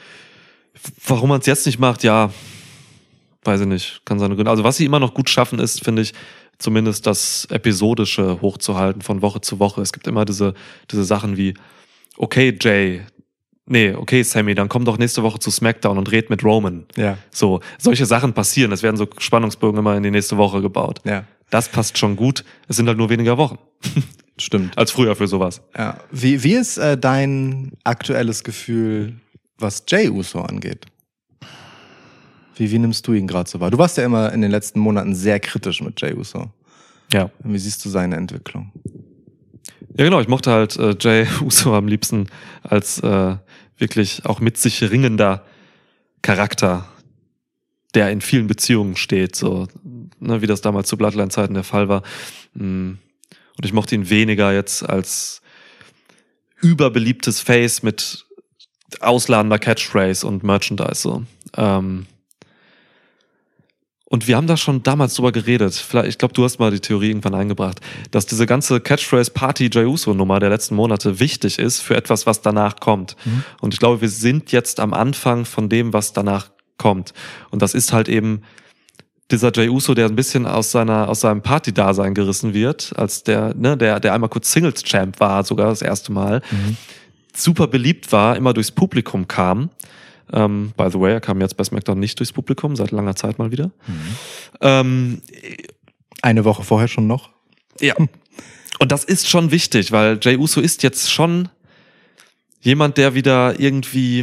Warum man es jetzt nicht macht, ja, weiß ich nicht, kann seine Gründe. Also was sie immer noch gut schaffen ist, finde ich, zumindest das Episodische hochzuhalten von Woche zu Woche. Es gibt immer diese Sachen wie, okay Sammy, dann komm doch nächste Woche zu SmackDown und red mit Roman. Ja. So, solche Sachen passieren. Es werden so Spannungsbögen immer in die nächste Woche gebaut. Ja. Das passt schon gut. Es sind halt nur weniger Wochen. Stimmt. Als früher für sowas. Ja. Wie ist dein aktuelles Gefühl, was Jey Uso angeht? Wie nimmst du ihn gerade so wahr? Du warst ja immer in den letzten Monaten sehr kritisch mit Jey Uso. Ja. Wie siehst du seine Entwicklung? Ja, genau. Ich mochte halt Jey Uso am liebsten als wirklich auch mit sich ringender Charakter, der in vielen Beziehungen steht, so, ne, wie das damals zu Bloodline-Zeiten der Fall war. Und ich mochte ihn weniger jetzt als überbeliebtes Face mit ausladender Catchphrase und Merchandise, so. Und wir haben da schon damals drüber geredet. Vielleicht, ich glaube, du hast mal die Theorie irgendwann eingebracht, dass diese ganze Catchphrase Party Jey Uso Nummer der letzten Monate wichtig ist für etwas, was danach kommt. Und ich glaube, wir sind jetzt am Anfang von dem, was danach kommt. Und das ist halt eben dieser Jey Uso, der ein bisschen aus seinem Party-Dasein gerissen wird, als der einmal kurz Singles-Champ war, sogar das erste Mal, super beliebt war, immer durchs Publikum kam. By the way, er kam jetzt bei SmackDown nicht durchs Publikum, seit langer Zeit mal wieder. Eine Woche vorher schon noch. Ja. Und das ist schon wichtig, weil Jey Uso ist jetzt schon jemand, der wieder irgendwie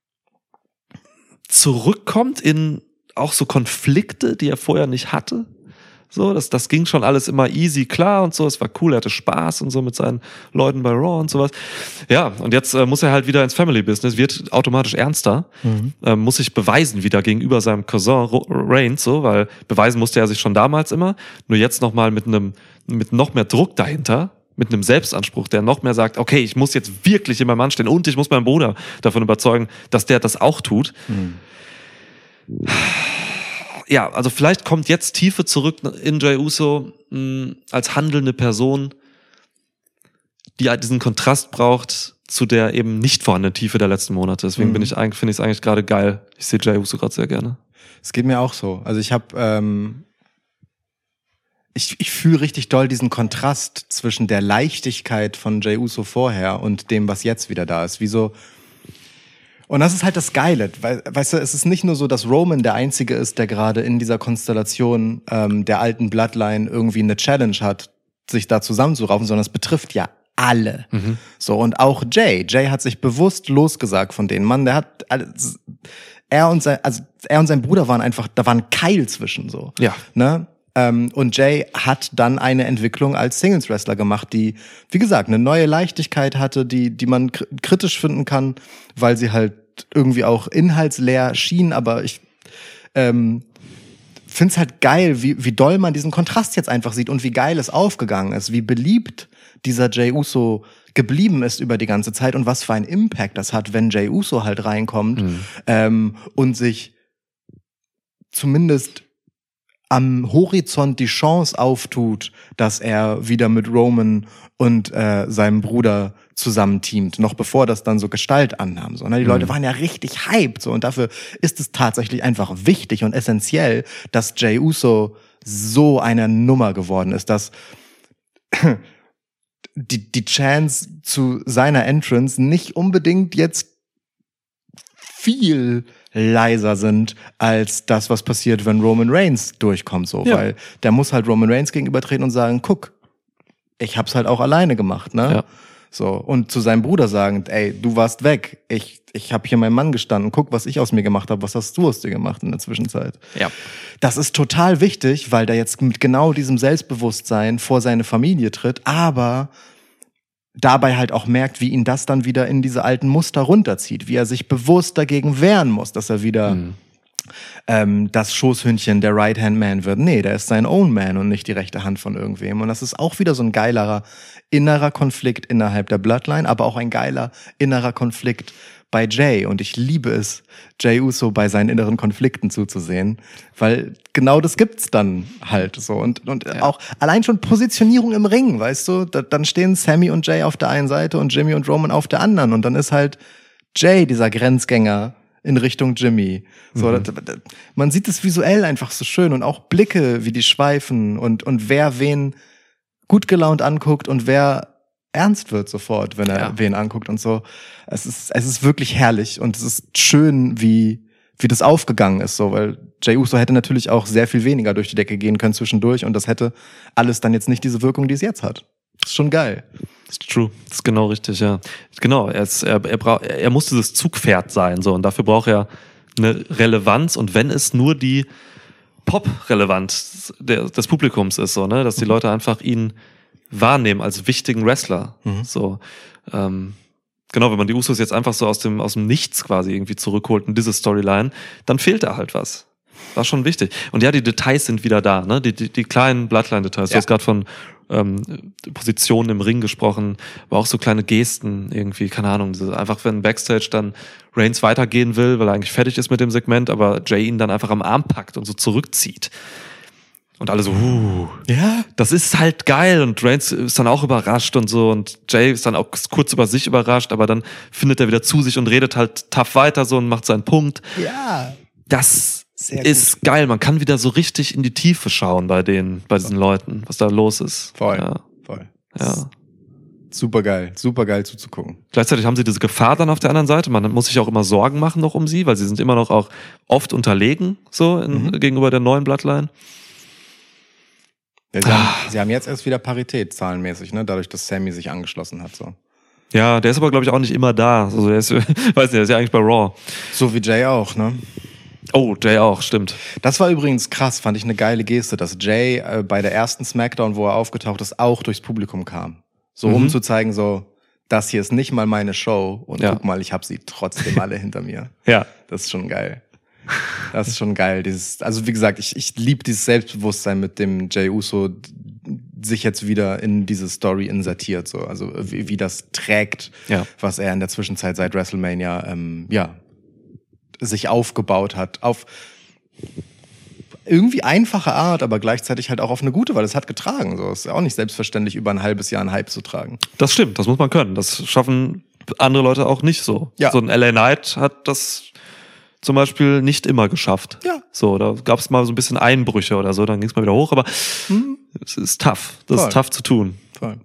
zurückkommt in auch so Konflikte, die er vorher nicht hatte. So, das ging schon alles immer easy, klar und so. Es war cool, er hatte Spaß und so mit seinen Leuten bei Raw und sowas. Ja, und jetzt muss er halt wieder ins Family-Business, wird automatisch ernster, muss sich beweisen wieder gegenüber seinem Cousin Reigns, so, weil beweisen musste er sich schon damals immer. Nur jetzt nochmal mit noch mehr Druck dahinter, mit einem Selbstanspruch, der noch mehr sagt, okay, ich muss jetzt wirklich in meinem Mann stehen und ich muss meinen Bruder davon überzeugen, dass der das auch tut. Ja, also vielleicht kommt jetzt Tiefe zurück in Jey Uso als handelnde Person, die halt diesen Kontrast braucht zu der eben nicht vorhandenen Tiefe der letzten Monate. Deswegen finde ich es eigentlich gerade geil. Ich sehe Jey Uso gerade sehr gerne. Es geht mir auch so. Also ich habe ich fühle richtig doll diesen Kontrast zwischen der Leichtigkeit von Jey Uso vorher und dem, was jetzt wieder da ist. Wie so. Und das ist halt das Geile, weil, weißt du, es ist nicht nur so, dass Roman der Einzige ist, der gerade in dieser Konstellation der alten Bloodline irgendwie eine Challenge hat, sich da zusammenzuraufen, sondern es betrifft ja alle. So, und auch Jay. Jay hat sich bewusst losgesagt von denen. Mann, der hat er und sein Bruder waren einfach, da war ein Keil zwischen so. Ja. Ne? Und Jay hat dann eine Entwicklung als Singles-Wrestler gemacht, die, wie gesagt, eine neue Leichtigkeit hatte, die man kritisch finden kann, weil sie halt irgendwie auch inhaltsleer schien, aber ich finde es halt geil, wie doll man diesen Kontrast jetzt einfach sieht und wie geil es aufgegangen ist, wie beliebt dieser Jey Uso geblieben ist über die ganze Zeit und was für einen Impact das hat, wenn Jey Uso halt reinkommt und sich zumindest am Horizont die Chance auftut, dass er wieder mit Roman und seinem Bruder zusammenteamt, noch bevor das dann so Gestalt annahm. So, ne? Die Leute waren ja richtig hyped so, und dafür ist es tatsächlich einfach wichtig und essentiell, dass Jey Uso so eine Nummer geworden ist, dass die Chance zu seiner Entrance nicht unbedingt jetzt viel leiser sind als das, was passiert, wenn Roman Reigns durchkommt, so, weil der muss halt Roman Reigns gegenübertreten und sagen, guck, ich hab's halt auch alleine gemacht, ne? Ja. So, und zu seinem Bruder sagen, ey, du warst weg, ich habe hier meinen Mann gestanden, guck, was ich aus mir gemacht habe, was hast du aus dir gemacht in der Zwischenzeit? Ja. Das ist total wichtig, weil der jetzt mit genau diesem Selbstbewusstsein vor seine Familie tritt, aber dabei halt auch merkt, wie ihn das dann wieder in diese alten Muster runterzieht, wie er sich bewusst dagegen wehren muss, dass er wieder das Schoßhündchen der Right-Hand-Man wird. Nee, der ist sein Own Man und nicht die rechte Hand von irgendwem. Und das ist auch wieder so ein geilerer innerer Konflikt innerhalb der Bloodline, aber auch ein geiler innerer Konflikt bei Jay. Und ich liebe es, Jey Uso bei seinen inneren Konflikten zuzusehen, weil genau das gibt's dann halt so. Und auch allein schon Positionierung im Ring, weißt du? Dann stehen Sammy und Jay auf der einen Seite und Jimmy und Roman auf der anderen. Und dann ist halt Jay dieser Grenzgänger in Richtung Jimmy. So, man sieht es visuell einfach so schön und auch Blicke, wie die schweifen und wer wen gut gelaunt anguckt und wer ernst wird sofort, wenn er wen anguckt und so. Es ist wirklich herrlich und es ist schön, wie das aufgegangen ist, so, weil Jey Uso hätte natürlich auch sehr viel weniger durch die Decke gehen können zwischendurch und das hätte alles dann jetzt nicht diese Wirkung, die es jetzt hat. Das ist schon geil. Das ist true. Das ist genau richtig, ja. Genau, er muss dieses Zugpferd sein, so, und dafür braucht er eine Relevanz, und wenn es nur die Pop-Relevanz des Publikums ist, so, ne, dass die Leute einfach ihn wahrnehmen als wichtigen Wrestler, so, genau, wenn man die Usos jetzt einfach so aus dem Nichts quasi irgendwie zurückholt in diese Storyline, dann fehlt da halt was. war schon wichtig. Und ja, die Details sind wieder da, ne? Die kleinen Bloodline-Details. Du hast gerade von Positionen im Ring gesprochen, aber auch so kleine Gesten irgendwie, keine Ahnung. Einfach, wenn Backstage dann Reigns weitergehen will, weil er eigentlich fertig ist mit dem Segment, aber Jay ihn dann einfach am Arm packt und so zurückzieht. Und alle so, Ja. das ist halt geil. Und Reigns ist dann auch überrascht und so. Und Jay ist dann auch kurz über sich überrascht, aber dann findet er wieder zu sich und redet halt tough weiter so und macht seinen Punkt. Ja. Das Sehr ist geil. Man kann wieder so richtig in die Tiefe schauen bei diesen Leuten, was da los ist. Voll. Ja. Voll. Ja. Super geil zuzugucken. Gleichzeitig haben sie diese Gefahr dann auf der anderen Seite. Man muss sich auch immer Sorgen machen noch um sie, weil sie sind immer noch auch oft unterlegen, so gegenüber der neuen Bloodline. Ja, sie haben jetzt erst wieder Parität zahlenmäßig, ne? Dadurch, dass Sammy sich angeschlossen hat. So, Ja, der ist aber, glaube ich, auch nicht immer da. Also der ist, weiß nicht, der ist ja eigentlich bei Raw. so wie Jay auch, ne? Oh, Jay auch, stimmt. Das war übrigens krass, fand ich eine geile Geste, dass Jay bei der ersten Smackdown, wo er aufgetaucht ist, auch durchs Publikum kam. So, um zu zeigen, so, das hier ist nicht mal meine Show und guck mal, ich hab sie trotzdem alle hinter mir. Ja. Das ist schon geil. Das ist schon geil. Also wie gesagt, ich liebe dieses Selbstbewusstsein, mit dem Jey Uso sich jetzt wieder in diese Story insertiert. So. Also wie das trägt, was er in der Zwischenzeit seit WrestleMania sich aufgebaut hat. Auf irgendwie einfache Art, aber gleichzeitig halt auch auf eine gute, weil es hat getragen. So. Es ist auch nicht selbstverständlich, über ein halbes Jahr einen Hype zu tragen. Das stimmt, das muss man können. Das schaffen andere Leute auch nicht so. Ja. So ein LA Knight hat das zum Beispiel nicht immer geschafft. Ja. So, da gab es mal so ein bisschen Einbrüche oder so, dann ging es mal wieder hoch, aber es ist tough. Das ist tough zu tun. Voll.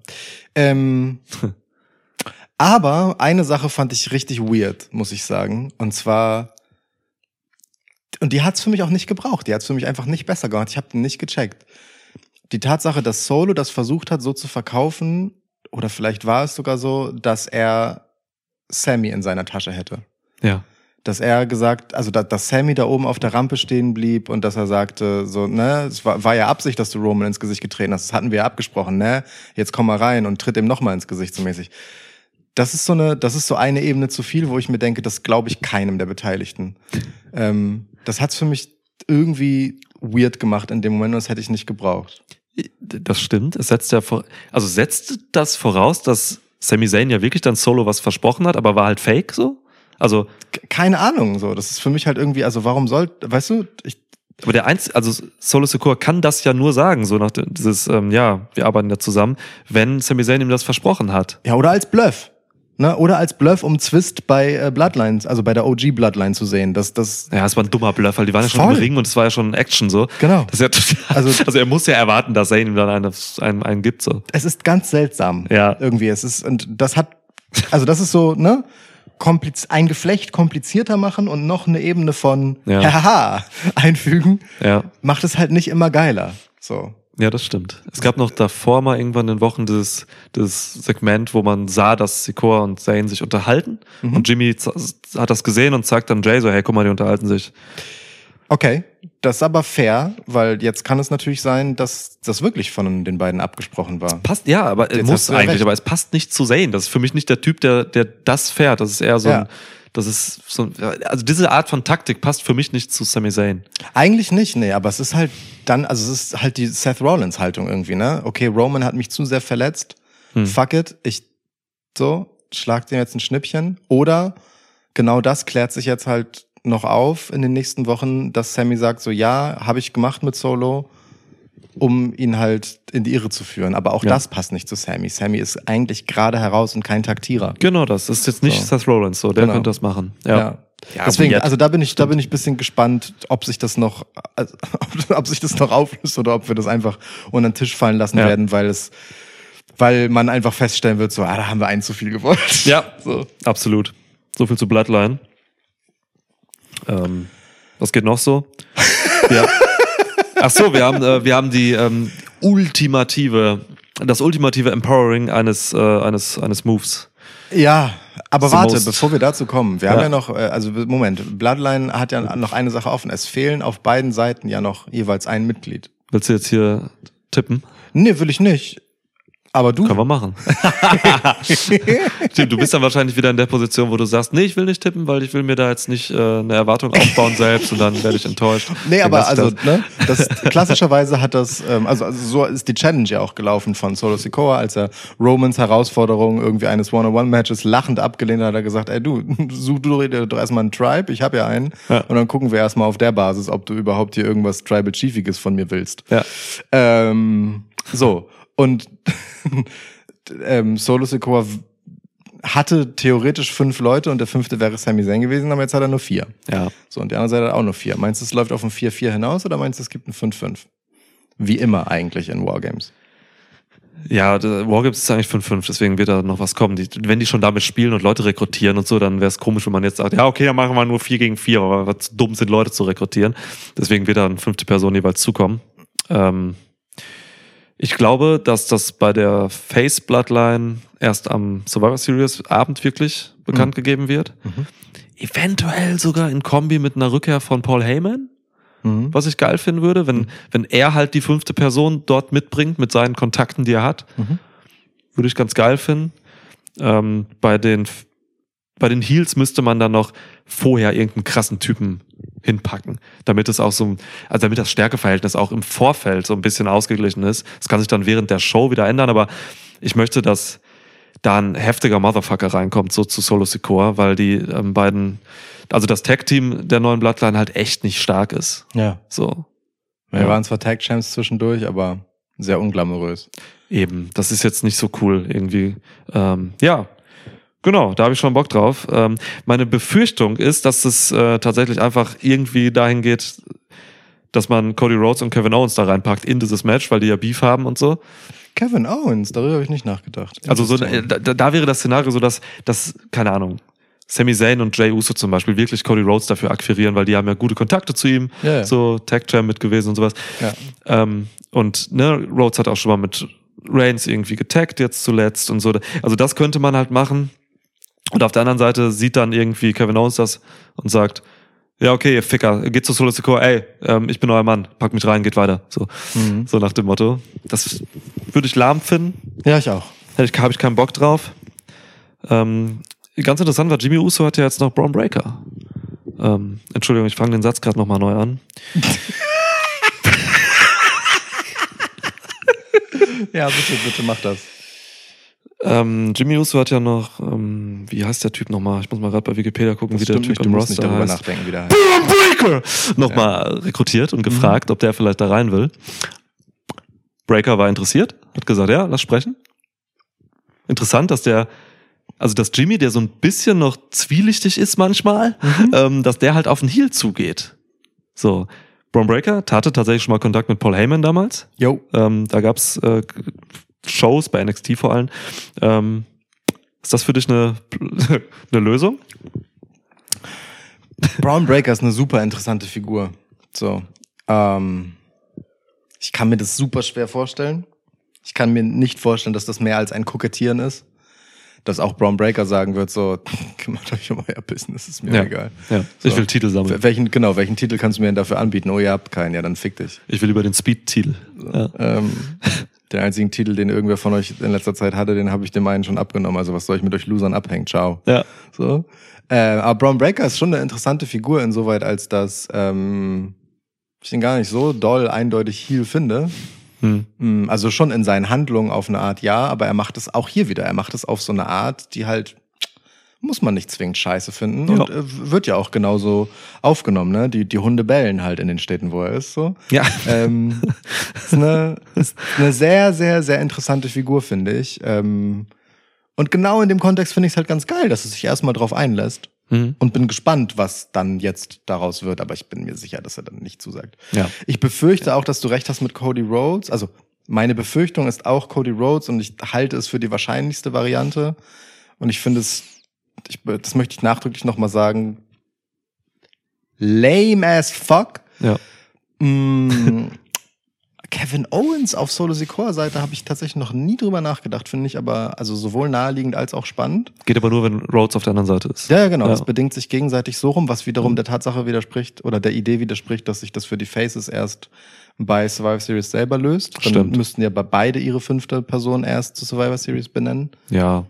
Aber eine Sache fand ich richtig weird, muss ich sagen. Und zwar, und die hat's für mich auch nicht gebraucht. Die hat's für mich einfach nicht besser gemacht. Ich habe nicht gecheckt. Die Tatsache, dass Solo das versucht hat, so zu verkaufen, oder vielleicht war es sogar so, dass er Sammy in seiner Tasche hätte. Ja. Dass er gesagt, also dass Sammy da oben auf der Rampe stehen blieb und dass er sagte, so, ne, es war ja Absicht, dass du Roman ins Gesicht getreten hast. Das hatten wir ja abgesprochen, ne? Jetzt komm mal rein und tritt ihm nochmal ins Gesicht so mäßig. Das ist so eine Ebene zu viel, wo ich mir denke, das glaube ich keinem der Beteiligten. Das hat's für mich irgendwie weird gemacht in dem Moment und das hätte ich nicht gebraucht. Das stimmt. Es setzt setzt das voraus, dass Sami Zayn ja wirklich dann Solo was versprochen hat, aber war halt fake so? Also keine Ahnung, so. Das ist für mich halt irgendwie, also warum weißt du, aber Solo Sikoa kann das ja nur sagen, so nach dieses, wir arbeiten ja zusammen, wenn Sami Zayn ihm das versprochen hat. Ja, oder als Bluff. Ne? Oder als Bluff, um Twist bei Bloodlines, also bei der OG Bloodline zu sehen. Das ja, es war ein dummer Bluff, weil die waren ja schon im Ring und es war ja schon Action so. Genau. Das ist ja also er muss ja erwarten, dass Zayn ihm dann einen gibt so. Es ist ganz seltsam. Ja. Irgendwie. Das ist so, ne? Ein Geflecht komplizierter machen und noch eine Ebene von haha einfügen, macht es halt nicht immer geiler. So. Ja, das stimmt. Es gab noch davor mal irgendwann in Wochen das Segment, wo man sah, dass Sikoa und Zayn sich unterhalten und Jimmy hat das gesehen und sagt dann Jay so, hey, guck mal, die unterhalten sich. Okay, das ist aber fair, weil jetzt kann es natürlich sein, dass das wirklich von den beiden abgesprochen war. Passt, ja, aber es muss eigentlich, recht. Aber es passt nicht zu Zayn. Das ist für mich nicht der Typ, der das fährt. Das ist eher so also diese Art von Taktik passt für mich nicht zu Sami Zayn. Eigentlich nicht, nee, aber es ist halt es ist halt die Seth Rollins Haltung irgendwie, ne? Okay, Roman hat mich zu sehr verletzt. Fuck it, schlag dem jetzt ein Schnippchen. Oder genau das klärt sich jetzt halt noch auf in den nächsten Wochen, dass Sammy sagt so, ja, habe ich gemacht mit Solo, um ihn halt in die Irre zu führen. Aber auch das passt nicht zu Sammy. Sammy ist eigentlich gerade heraus und kein Taktierer. Genau, das ist jetzt nicht Seth Rollins so, der könnte das machen. Ja. Deswegen, also da bin ich ein bisschen gespannt, ob sich das noch auflöst oder ob wir das einfach unter den Tisch fallen lassen werden, weil man einfach feststellen wird, so, da haben wir einen zu viel gewollt. Ja, so. Absolut. So viel zu Bloodline. Was geht noch so? Ja. Ach so, wir haben die das ultimative Empowering eines Moves. Ja, aber warte, bevor wir dazu kommen, wir haben ja noch, Moment, Bloodline hat ja noch eine Sache offen. Es fehlen auf beiden Seiten ja noch jeweils ein Mitglied. Willst du jetzt hier tippen? Nee, will ich nicht. Aber du? Können wir machen. Stimmt, du bist dann wahrscheinlich wieder in der Position, wo du sagst, nee, ich will nicht tippen, weil ich will mir da jetzt nicht eine Erwartung aufbauen selbst und dann werde ich enttäuscht. Nee, aber also, klassischerweise hat das, also so ist die Challenge ja auch gelaufen von Solo Sikoa, als er Romans Herausforderung irgendwie eines One-on-One-Matches lachend abgelehnt hat, hat er gesagt, ey du, such du doch erstmal einen Tribe, ich habe ja einen, und dann gucken wir erstmal auf der Basis, ob du überhaupt hier irgendwas Tribal-Chiefiges von mir willst. Ja. So. Und Solo Sikoa hatte theoretisch 5 Leute und der 5. wäre Sami Zayn gewesen, aber jetzt hat er nur 4. Ja. So, und die andere Seite hat auch nur 4. Meinst du, es läuft auf ein 4-4 hinaus oder meinst du, es gibt ein 5-5? Wie immer eigentlich in Wargames. Ja, Wargames ist eigentlich 5-5, deswegen wird da noch was kommen. Wenn die schon damit spielen und Leute rekrutieren und so, dann wäre es komisch, wenn man jetzt sagt, ja okay, dann machen wir nur 4 gegen 4, aber wir zu dumm sind, Leute zu rekrutieren. Deswegen wird da eine 5. Person jeweils zukommen. Ich glaube, dass das bei der Face Bloodline erst am Survivor Series Abend wirklich bekannt gegeben wird. Eventuell sogar in Kombi mit einer Rückkehr von Paul Heyman, was ich geil finden würde, wenn er halt die 5. Person dort mitbringt mit seinen Kontakten, die er hat. Würde ich ganz geil finden. Bei den Heels müsste man dann noch vorher irgendeinen krassen Typen hinpacken, damit es auch so, also damit das Stärkeverhältnis auch im Vorfeld so ein bisschen ausgeglichen ist. Das kann sich dann während der Show wieder ändern, aber ich möchte, dass da ein heftiger Motherfucker reinkommt, so zu Solo Sikoa, weil die beiden, also das Tag-Team der neuen Bloodline halt echt nicht stark ist. Ja. So. Wir waren zwar Tag-Champs zwischendurch, aber sehr unglamourös. Eben, das ist jetzt nicht so cool irgendwie. Ja. Genau, da habe ich schon Bock drauf. Meine Befürchtung ist, dass es tatsächlich einfach irgendwie dahin geht, dass man Cody Rhodes und Kevin Owens da reinpackt in dieses Match, weil die ja Beef haben und so. Kevin Owens, darüber habe ich nicht nachgedacht. Also so, da wäre das Szenario so, dass keine Ahnung, Sami Zayn und Jey Uso zum Beispiel wirklich Cody Rhodes dafür akquirieren, weil die haben ja gute Kontakte zu ihm, so Tag-Champ mit gewesen und sowas. Ja. Und ne, Rhodes hat auch schon mal mit Reigns irgendwie getaggt jetzt zuletzt und so. Also das könnte man halt machen. Und auf der anderen Seite sieht dann irgendwie Kevin Owens das und sagt, ja okay, ihr Ficker, geht zu Solo Sikoa, ey, ich bin euer Mann, packt mich rein, geht weiter. So nach dem Motto. Das würde ich lahm finden. Ja, ich auch. Habe ich keinen Bock drauf. Ganz interessant war, Jimmy Uso hat ja jetzt noch Braun Breaker. Entschuldigung, ich fange den Satz gerade nochmal neu an. Ja, bitte mach das. Jimmy Uso hat ja noch, wie heißt der Typ nochmal? Ich muss mal gerade bei Wikipedia gucken, wie der Typ im Roster nicht darüber heißt. Nachdenken, wie der heißt. Braun Breaker! Nochmal rekrutiert und gefragt, ob der vielleicht da rein will. Breaker war interessiert, hat gesagt, ja, lass sprechen. Interessant, dass Jimmy, der so ein bisschen noch zwielichtig ist manchmal, dass der halt auf den Heel zugeht. So. Braun Breaker hatte tatsächlich schon mal Kontakt mit Paul Heyman damals. Jo. Da gab's Shows bei NXT vor allem. Ist das für dich eine Lösung? Braun Breaker ist eine super interessante Figur. So. Ich kann mir das super schwer vorstellen. Ich kann mir nicht vorstellen, dass das mehr als ein Kokettieren ist. Dass auch Braun Breaker sagen wird, so, kümmert euch um euer Business, ist mir egal. Ja. So. Ich will Titel sammeln. Welchen Titel kannst du mir denn dafür anbieten? Oh, ihr habt keinen, ja, dann fick dich. Ich will über den Speed-Titel. So. Ja. Den einzigen Titel, den irgendwer von euch in letzter Zeit hatte, den habe ich dem einen schon abgenommen. Also was soll ich mit euch Losern abhängen? Ciao. Ja. So. Aber Braun Breaker ist schon eine interessante Figur insoweit, als dass ich ihn gar nicht so doll eindeutig Heel finde. Also schon in seinen Handlungen auf eine Art ja, aber er macht es auch hier wieder. Er macht es auf so eine Art, die halt muss man nicht zwingend scheiße finden und wird ja auch genauso aufgenommen, ne? Die Hunde bellen halt in den Städten, wo er ist, so. Ja. Ist eine sehr, sehr, sehr interessante Figur, finde ich. Und genau in dem Kontext finde ich es halt ganz geil, dass es sich erstmal drauf einlässt. Und bin gespannt, was dann jetzt daraus wird, aber ich bin mir sicher, dass er dann nicht zusagt. Ja. Ich befürchte auch, dass du recht hast mit Cody Rhodes. Also meine Befürchtung ist auch Cody Rhodes und ich halte es für die wahrscheinlichste Variante. Und ich finde es, das möchte ich nachdrücklich nochmal sagen, lame as fuck. Ja. Kevin Owens auf Solo Sikoa-Seite habe ich tatsächlich noch nie drüber nachgedacht, finde ich aber also sowohl naheliegend als auch spannend. Geht aber nur, wenn Rhodes auf der anderen Seite ist. Ja, genau. Das bedingt sich gegenseitig so rum, was wiederum der Tatsache widerspricht oder der Idee widerspricht, dass sich das für die Faces erst bei Survivor Series selber löst. Dann Stimmt. müssten ja bei beide ihre 5. Person erst zur Survivor Series benennen. Ja.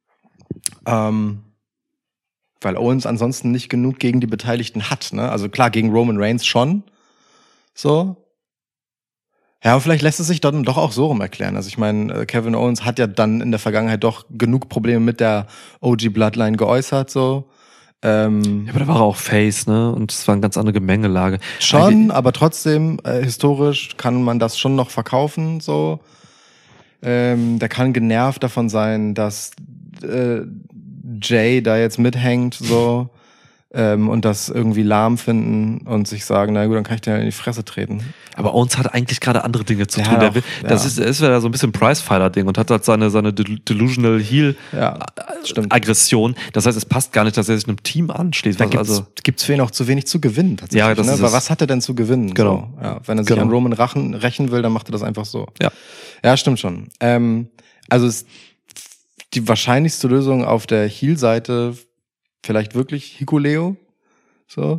Weil Owens ansonsten nicht genug gegen die Beteiligten hat, ne? Also klar, gegen Roman Reigns schon. So. Ja, aber vielleicht lässt es sich dann doch auch so rum erklären. Also ich meine, Kevin Owens hat ja dann in der Vergangenheit doch genug Probleme mit der OG Bloodline geäußert, so. Ja, aber da war er auch Face, ne? Und es war eine ganz andere Gemengelage. Schon, aber trotzdem, historisch kann man das schon noch verkaufen, so. Der kann genervt davon sein, dass Jay da jetzt mithängt, so, und das irgendwie lahm finden und sich sagen, na gut, dann kann ich dir in die Fresse treten. Aber Owens hat eigentlich gerade andere Dinge zu Ja, tun. doch, Das ist ja so ein bisschen Prizefighter-Ding und hat halt seine Delusional Heel-Aggression. Das heißt, es passt gar nicht, dass er sich einem Team anschließt. Da gibt's für ihn auch zu wenig zu gewinnen, tatsächlich. Ja, das ist Weil was hat er denn zu gewinnen? Genau. So, ja, wenn er sich an Roman rächen will, dann macht er das einfach so. Ja. Ja, stimmt schon. Also die wahrscheinlichste Lösung auf der Heel-Seite vielleicht wirklich Hikuleo. So.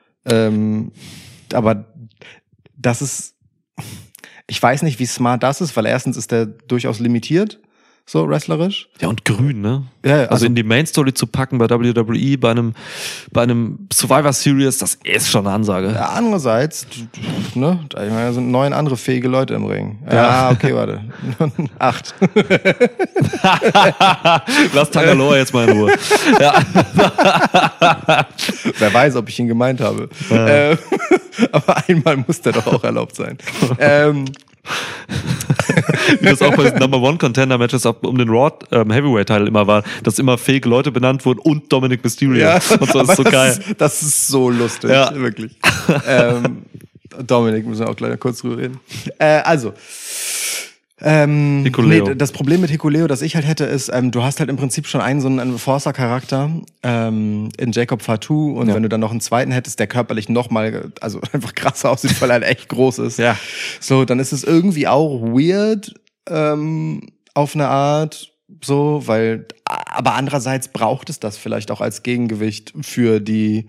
Aber das ist, ich weiß nicht, wie smart das ist, weil erstens ist der durchaus limitiert, so wrestlerisch. Ja, und grün, ne? Ja, also in die Main Story zu packen bei WWE, bei einem Survivor Series, das ist schon eine Ansage. Ja, andererseits, ne, ich meine, da sind 9 andere fähige Leute im Ring. Ja, okay, warte. 8. Lass Tangaloa jetzt mal in Ruhe. Ja. Wer weiß, ob ich ihn gemeint habe. Ja. Aber einmal muss der doch auch erlaubt sein. Wie das auch bei den Number-One-Contender-Matches um den Raw Heavyweight-Title immer war, dass immer fake Leute benannt wurden und Dominic Mysterio. Ja, und so ist so geil. Das ist so lustig, ja. Wirklich. Dominic, müssen wir auch gleich kurz drüber reden. Nee, das Problem mit Hikuleo, das ich halt hätte, ist, du hast halt im Prinzip schon so einen Enforcer-Charakter in Jacob Fatu und wenn du dann noch einen zweiten hättest, der körperlich nochmal, also einfach krasser aussieht, weil er halt echt groß ist. Ja. So, dann ist es irgendwie auch weird auf eine Art, so, weil, aber andererseits braucht es das vielleicht auch als Gegengewicht für die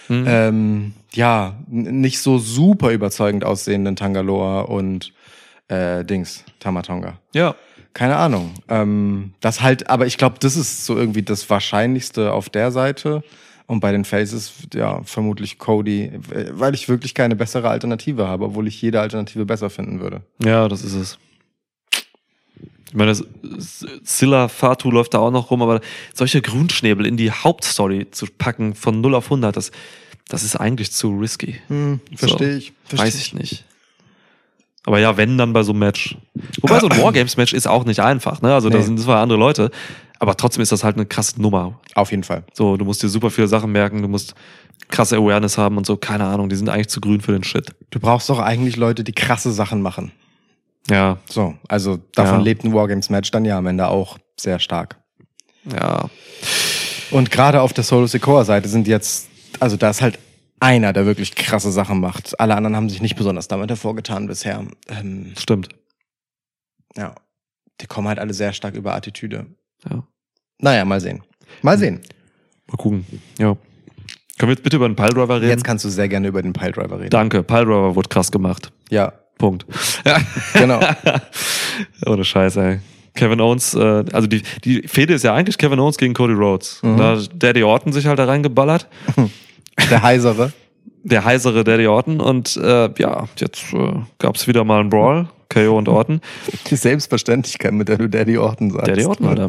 nicht so super überzeugend aussehenden Tangaloa und Tamatonga. Ja. Keine Ahnung. Das halt, aber ich glaube, das ist so irgendwie das Wahrscheinlichste auf der Seite. Und bei den Faces, ja, vermutlich Cody, weil ich wirklich keine bessere Alternative habe, obwohl ich jede Alternative besser finden würde. Ja, das ist es. Ich meine, Silla Fatu läuft da auch noch rum, aber solche Grünschnäbel in die Hauptstory zu packen von 0 auf 100, das ist eigentlich zu risky. Verstehe ich. Weiß ich nicht. Aber ja, wenn, dann bei so einem Match. Wobei so ein Wargames-Match ist auch nicht einfach, ne? Also da sind zwar andere Leute, aber trotzdem ist das halt eine krasse Nummer. Auf jeden Fall. So, du musst dir super viele Sachen merken, du musst krasse Awareness haben und so, keine Ahnung, die sind eigentlich zu grün für den Shit. Du brauchst doch eigentlich Leute, die krasse Sachen machen. Ja. So, also davon lebt ein Wargames-Match dann ja am Ende auch sehr stark. Ja. Und gerade auf der Solo Sikoa-Seite sind jetzt, also da ist halt einer, der wirklich krasse Sachen macht. Alle anderen haben sich nicht besonders damit hervorgetan bisher. Stimmt. Ja. Die kommen halt alle sehr stark über Attitüde. Ja. Naja, mal sehen. Mal gucken. Ja. Können wir jetzt bitte über den Piledriver reden? Jetzt kannst du sehr gerne über den Piledriver reden. Danke. Piledriver wurde krass gemacht. Ja. Punkt. Ja. Genau. Ohne Scheiß, ey. Kevin Owens, also die Fehde ist ja eigentlich Kevin Owens gegen Cody Rhodes. Da hat Daddy Orton sich halt da reingeballert. Der heisere. Der heisere Daddy Orton und jetzt gab's wieder mal einen Brawl, KO und Orton. Die Selbstverständlichkeit, mit der du Daddy Orton sagst. Daddy Orton, Alter.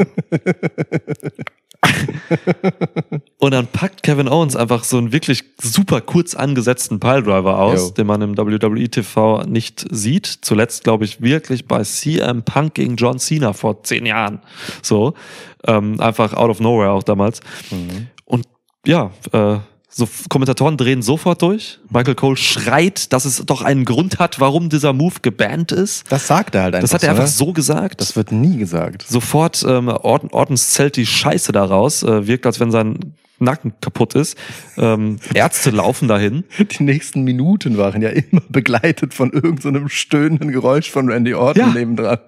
Und dann packt Kevin Owens einfach so einen wirklich super kurz angesetzten Piledriver aus, den man im WWE TV nicht sieht. Zuletzt, glaube ich, wirklich bei CM Punk gegen John Cena vor 10 Jahren. So, einfach out of nowhere auch damals. Und ja, so Kommentatoren drehen sofort durch. Michael Cole schreit, dass es doch einen Grund hat, warum dieser Move gebannt ist. Das sagt er halt einfach. Das hat er einfach so gesagt. Das wird nie gesagt. Sofort Ortons zählt die Scheiße daraus. Wirkt, als wenn sein Nacken kaputt ist. Ärzte laufen dahin. Die nächsten Minuten waren ja immer begleitet von irgendeinem so stöhnenden Geräusch von Randy Orton nebendran.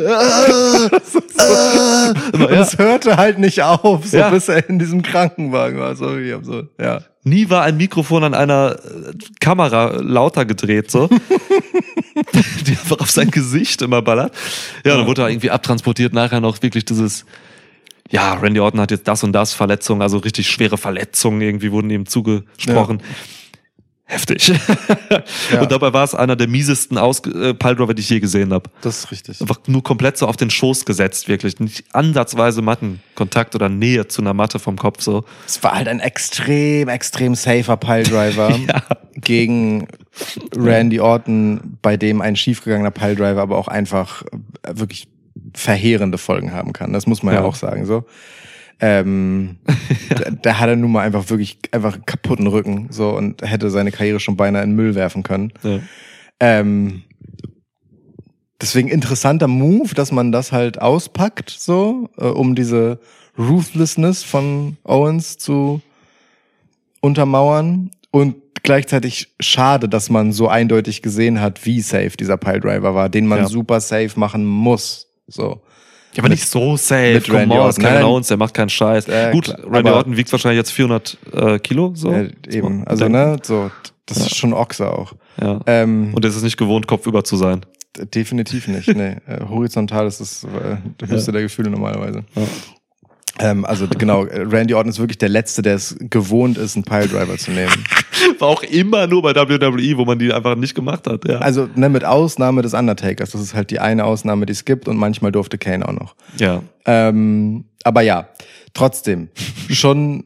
Das hörte halt nicht auf, so bis er in diesem Krankenwagen war. So, ja. Nie war ein Mikrofon an einer Kamera lauter gedreht, so. Die einfach auf sein Gesicht immer ballert. Ja, dann wurde er irgendwie abtransportiert, nachher noch wirklich dieses, ja, Randy Orton hat jetzt das und das Verletzungen, also richtig schwere Verletzungen irgendwie wurden ihm zugesprochen. Ja. Heftig. Ja. Und dabei war es einer der miesesten Piledriver, die ich je gesehen habe. Das ist richtig. Einfach nur komplett so auf den Schoß gesetzt, wirklich. Nicht ansatzweise Mattenkontakt oder Nähe zu einer Matte vom Kopf, so. Es war halt ein extrem, extrem safer Piledriver gegen Randy Orton, bei dem ein schiefgegangener Piledriver aber auch einfach wirklich verheerende Folgen haben kann. Das muss man ja auch sagen, so. Da hat er nun mal einfach wirklich einfach einen kaputten Rücken, so, und hätte seine Karriere schon beinahe in den Müll werfen können. Ja. Deswegen interessanter Move, dass man das halt auspackt, so, um diese Ruthlessness von Owens zu untermauern, und gleichzeitig schade, dass man so eindeutig gesehen hat, wie safe dieser Piledriver war, den man super safe machen muss, so. Ja, aber nicht so safe. Mit Randy Orton. Kevin Owens, der macht keinen Scheiß. Gut, klar, Randy Orton wiegt wahrscheinlich jetzt 400 Kilo. So. Eben, also so, das ist schon Ochse auch. Ja. Und es ist nicht gewohnt, kopfüber zu sein. Definitiv nicht, nee. Horizontal ist das höchste der Gefühle normalerweise. Ja. Also genau, Randy Orton ist wirklich der Letzte, der es gewohnt ist, einen Piledriver zu nehmen. War auch immer nur bei WWE, wo man die einfach nicht gemacht hat. Ja. Also mit Ausnahme des Undertakers. Das ist halt die eine Ausnahme, die es gibt, und manchmal durfte Kane auch noch. Ja. Aber ja, trotzdem schon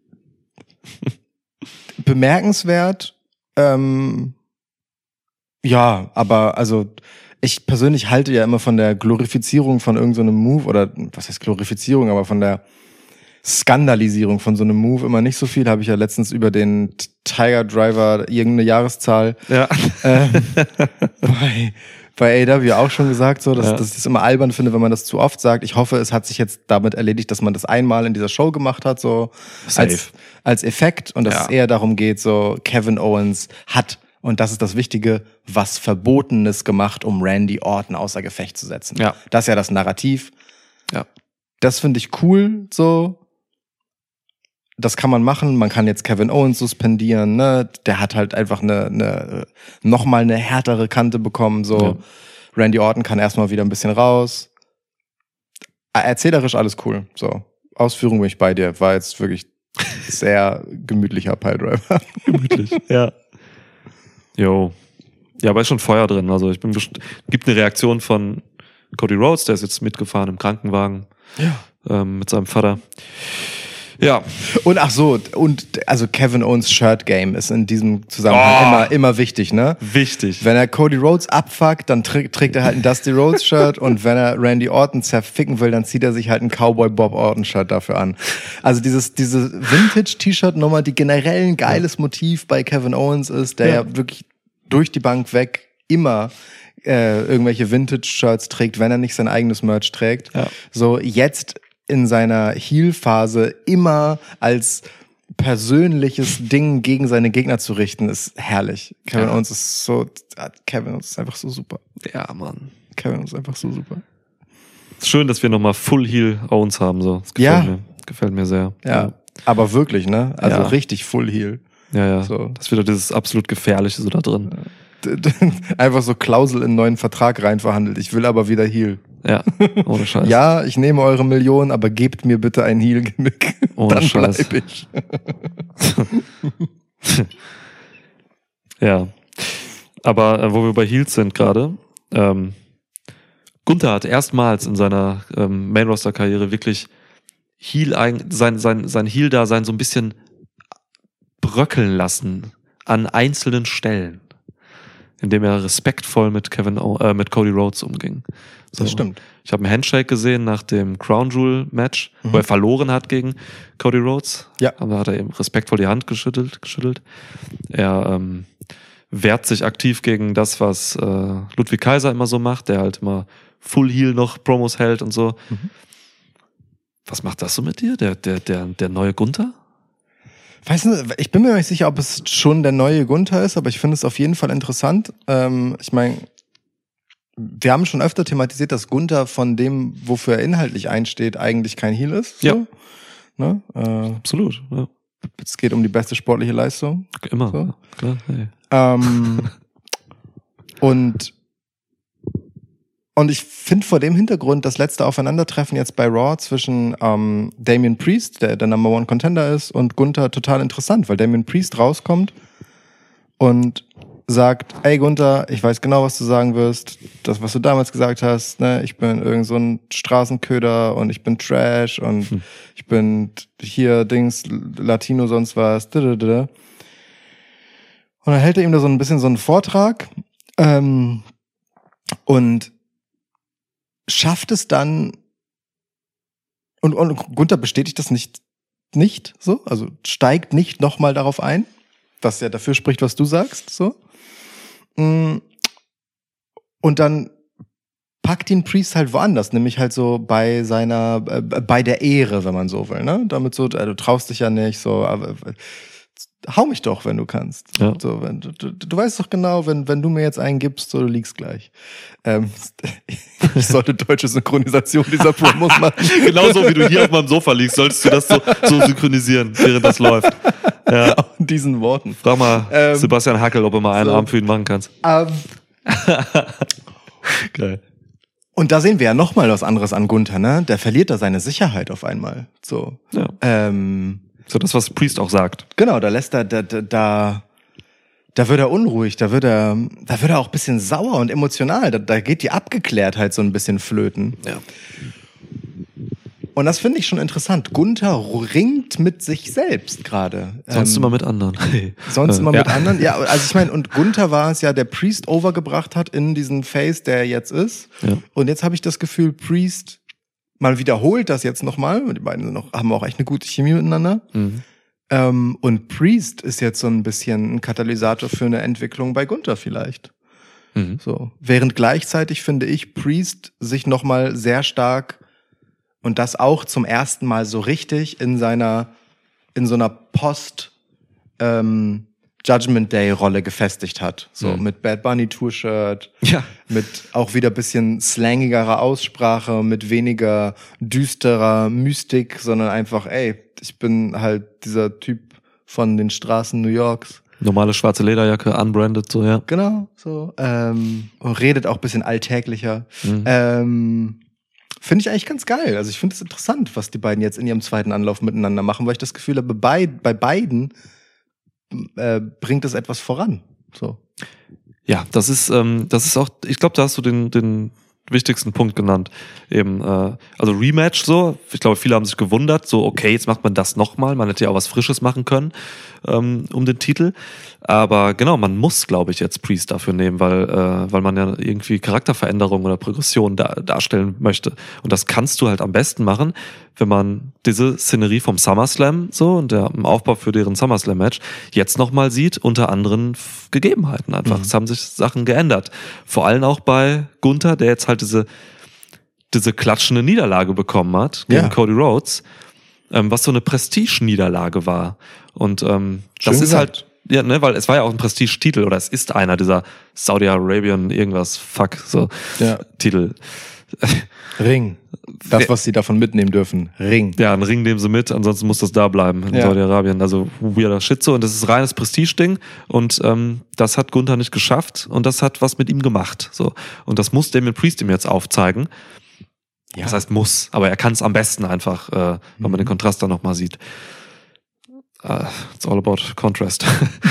bemerkenswert. Ja, aber also ich persönlich halte ja immer von der Glorifizierung von irgendeinem Move, oder was heißt Glorifizierung, aber von der Skandalisierung von so einem Move immer nicht so viel. Habe ich ja letztens über den Tiger Driver irgendeine Jahreszahl bei AEW auch schon gesagt, so, dass ich das immer albern finde, wenn man das zu oft sagt. Ich hoffe, es hat sich jetzt damit erledigt, dass man das einmal in dieser Show gemacht hat, so als Effekt, und dass es eher darum geht, so, Kevin Owens hat, und das ist das Wichtige, was Verbotenes gemacht, um Randy Orton außer Gefecht zu setzen. Ja. Das ist ja das Narrativ. Ja. Das finde ich cool, so. Das kann man machen. Man kann jetzt Kevin Owens suspendieren, ne? Der hat halt einfach nochmal eine härtere Kante bekommen, so. Ja. Randy Orton kann erstmal wieder ein bisschen raus. Erzählerisch alles cool, so. Ausführung bin ich bei dir. War jetzt wirklich sehr gemütlicher Piledriver. Gemütlich, ja. Jo. Ja, aber ist schon Feuer drin. Also gibt eine Reaktion von Cody Rhodes, der ist jetzt mitgefahren im Krankenwagen mit seinem Vater. Ja. Und also Kevin Owens Shirt Game ist in diesem Zusammenhang immer wichtig, ne? Wichtig. Wenn er Cody Rhodes abfuckt, dann trägt er halt ein Dusty Rhodes Shirt, und wenn er Randy Orton zerficken will, dann zieht er sich halt ein Cowboy Bob Orton Shirt dafür an. Also diese Vintage T-Shirt Nummer, die generell ein geiles Motiv bei Kevin Owens ist, der ja wirklich durch die Bank weg immer irgendwelche Vintage Shirts trägt, wenn er nicht sein eigenes Merch trägt. Ja. So jetzt in seiner Heel-Phase immer als persönliches Ding gegen seine Gegner zu richten, ist herrlich. Kevin Owens ist einfach so super. Ja, Mann. Kevin Owens ist einfach so super. Ist schön, dass wir nochmal Full Heel Owens haben, so. Das gefällt mir sehr. Ja, aber wirklich, ne? Also richtig Full Heel. Ja. So. Das ist wieder dieses absolut Gefährliche so da drin. Einfach so Klausel in einen neuen Vertrag rein verhandelt. Ich will aber wieder Heel. Ja, ohne Scheiß. Ja, ich nehme eure Millionen, aber gebt mir bitte ein Heel-Gimmick. Ohne Dann Scheiß. Bleib ich. Ja. Aber wo wir bei Heels sind gerade, Gunther hat erstmals in seiner Main-Roster-Karriere wirklich sein Heel-Dasein so ein bisschen bröckeln lassen an einzelnen Stellen, indem er respektvoll mit Cody Rhodes umging. So. Das stimmt. Ich habe einen Handshake gesehen nach dem Crown Jewel Match, wo er verloren hat gegen Cody Rhodes. Ja. Aber hat er eben respektvoll die Hand geschüttelt. Er wehrt sich aktiv gegen das, was Ludwig Kaiser immer so macht, der halt immer Full Heel noch Promos hält und so. Was macht das so mit dir? Der neue Gunther? Weiß nicht, ich bin mir nicht sicher, ob es schon der neue Gunther ist, aber ich finde es auf jeden Fall interessant. Ich meine, wir haben schon öfter thematisiert, dass Gunther von dem, wofür er inhaltlich einsteht, eigentlich kein Heel ist. So. Ja. Ne? Absolut. Ja. Es geht um die beste sportliche Leistung. Immer. So. Ja, klar. Hey. Und ich finde vor dem Hintergrund das letzte Aufeinandertreffen jetzt bei Raw zwischen Damian Priest, der Number One Contender ist, und Gunther total interessant, weil Damian Priest rauskommt und sagt, ey Gunther, ich weiß genau, was du sagen wirst. Das, was du damals gesagt hast, ne, ich bin irgend so ein Straßenköder und ich bin Trash und ich bin hier Dings, Latino, sonst was. Und dann hält er ihm da so ein bisschen so einen Vortrag und schafft es dann, und Gunther bestätigt das nicht so, also steigt nicht nochmal darauf ein, was ja dafür spricht, was du sagst, so. Und dann packt ihn Priest halt woanders, nämlich halt so bei der Ehre, wenn man so will, ne? Damit so, du traust dich ja nicht, so, aber hau mich doch, wenn du kannst. Ja. So, du weißt doch genau, wenn du mir jetzt einen gibst, so, du liegst gleich. Ich sollte deutsche Synchronisation dieser Promos machen. Genauso wie du hier auf meinem Sofa liegst, solltest du das so synchronisieren, während das läuft. Ja. Auch in diesen Worten. Frag mal Sebastian Hackel, ob du mal einen so. Arm für ihn machen kannst. Geil. Und da sehen wir ja nochmal was anderes an Gunther, ne? Der verliert da seine Sicherheit auf einmal. So. Ja. So das, was Priest auch sagt. Genau, da lässt er, da wird er unruhig, da wird er auch ein bisschen sauer und emotional. Da geht die Abgeklärtheit so ein bisschen flöten. Ja. Und das finde ich schon interessant. Gunther ringt mit sich selbst gerade. Sonst immer mit anderen. Sonst immer mit anderen. Ja, also ich meine, und Gunther war es ja, der Priest overgebracht hat in diesen Face, der er jetzt ist. Ja. Und jetzt habe ich das Gefühl, Priest mal wiederholt das jetzt nochmal. Die beiden haben auch echt eine gute Chemie miteinander. Mhm. Und Priest ist jetzt so ein bisschen ein Katalysator für eine Entwicklung bei Gunther vielleicht. Mhm. So. Während gleichzeitig, finde ich, Priest sich nochmal sehr stark und das auch zum ersten Mal so richtig in so einer Post Judgment Day Rolle gefestigt hat. So mit Bad Bunny Tour-Shirt, mit auch wieder bisschen slangigerer Aussprache, mit weniger düsterer Mystik, sondern einfach, ey, ich bin halt dieser Typ von den Straßen New Yorks. Normale schwarze Lederjacke, unbranded, so, ja. Genau, so. Und redet auch ein bisschen alltäglicher. Finde ich eigentlich ganz geil. Also ich finde es interessant, was die beiden jetzt in ihrem zweiten Anlauf miteinander machen, weil ich das Gefühl habe, bei beiden bringt es etwas voran. So. Ja, das ist auch, ich glaube, da hast du den wichtigsten Punkt genannt. Eben, also Rematch so. Ich glaube, viele haben sich gewundert, so, okay, jetzt macht man das nochmal. Man hätte ja auch was Frisches machen können, um den Titel. Aber genau, man muss, glaube ich, jetzt Priest dafür nehmen, weil man ja irgendwie Charakterveränderung oder Progression darstellen möchte. Und das kannst du halt am besten machen, wenn man diese Szenerie vom SummerSlam so und im Aufbau für deren SummerSlam-Match jetzt nochmal sieht, unter anderen Gegebenheiten einfach. Es haben sich Sachen geändert. Vor allem auch bei Gunther, der jetzt halt diese klatschende Niederlage bekommen hat gegen Cody Rhodes, was so eine Prestige-Niederlage war. Und das ist halt, ja, ne, weil es war ja auch ein Prestige-Titel oder es ist einer dieser Saudi-Arabian irgendwas Titel. Ring. Das, was sie davon mitnehmen dürfen. Ring. Ja, einen Ring nehmen sie mit, ansonsten muss das da bleiben in Saudi-Arabien. Also weirder Shit so. Und das ist reines Prestige-Ding. Und das hat Gunther nicht geschafft und das hat was mit ihm gemacht. So. Und das muss Damian Priest ihm jetzt aufzeigen. Ja. Das heißt muss, aber er kann es am besten einfach, wenn man den Kontrast dann nochmal sieht. It's all about contrast.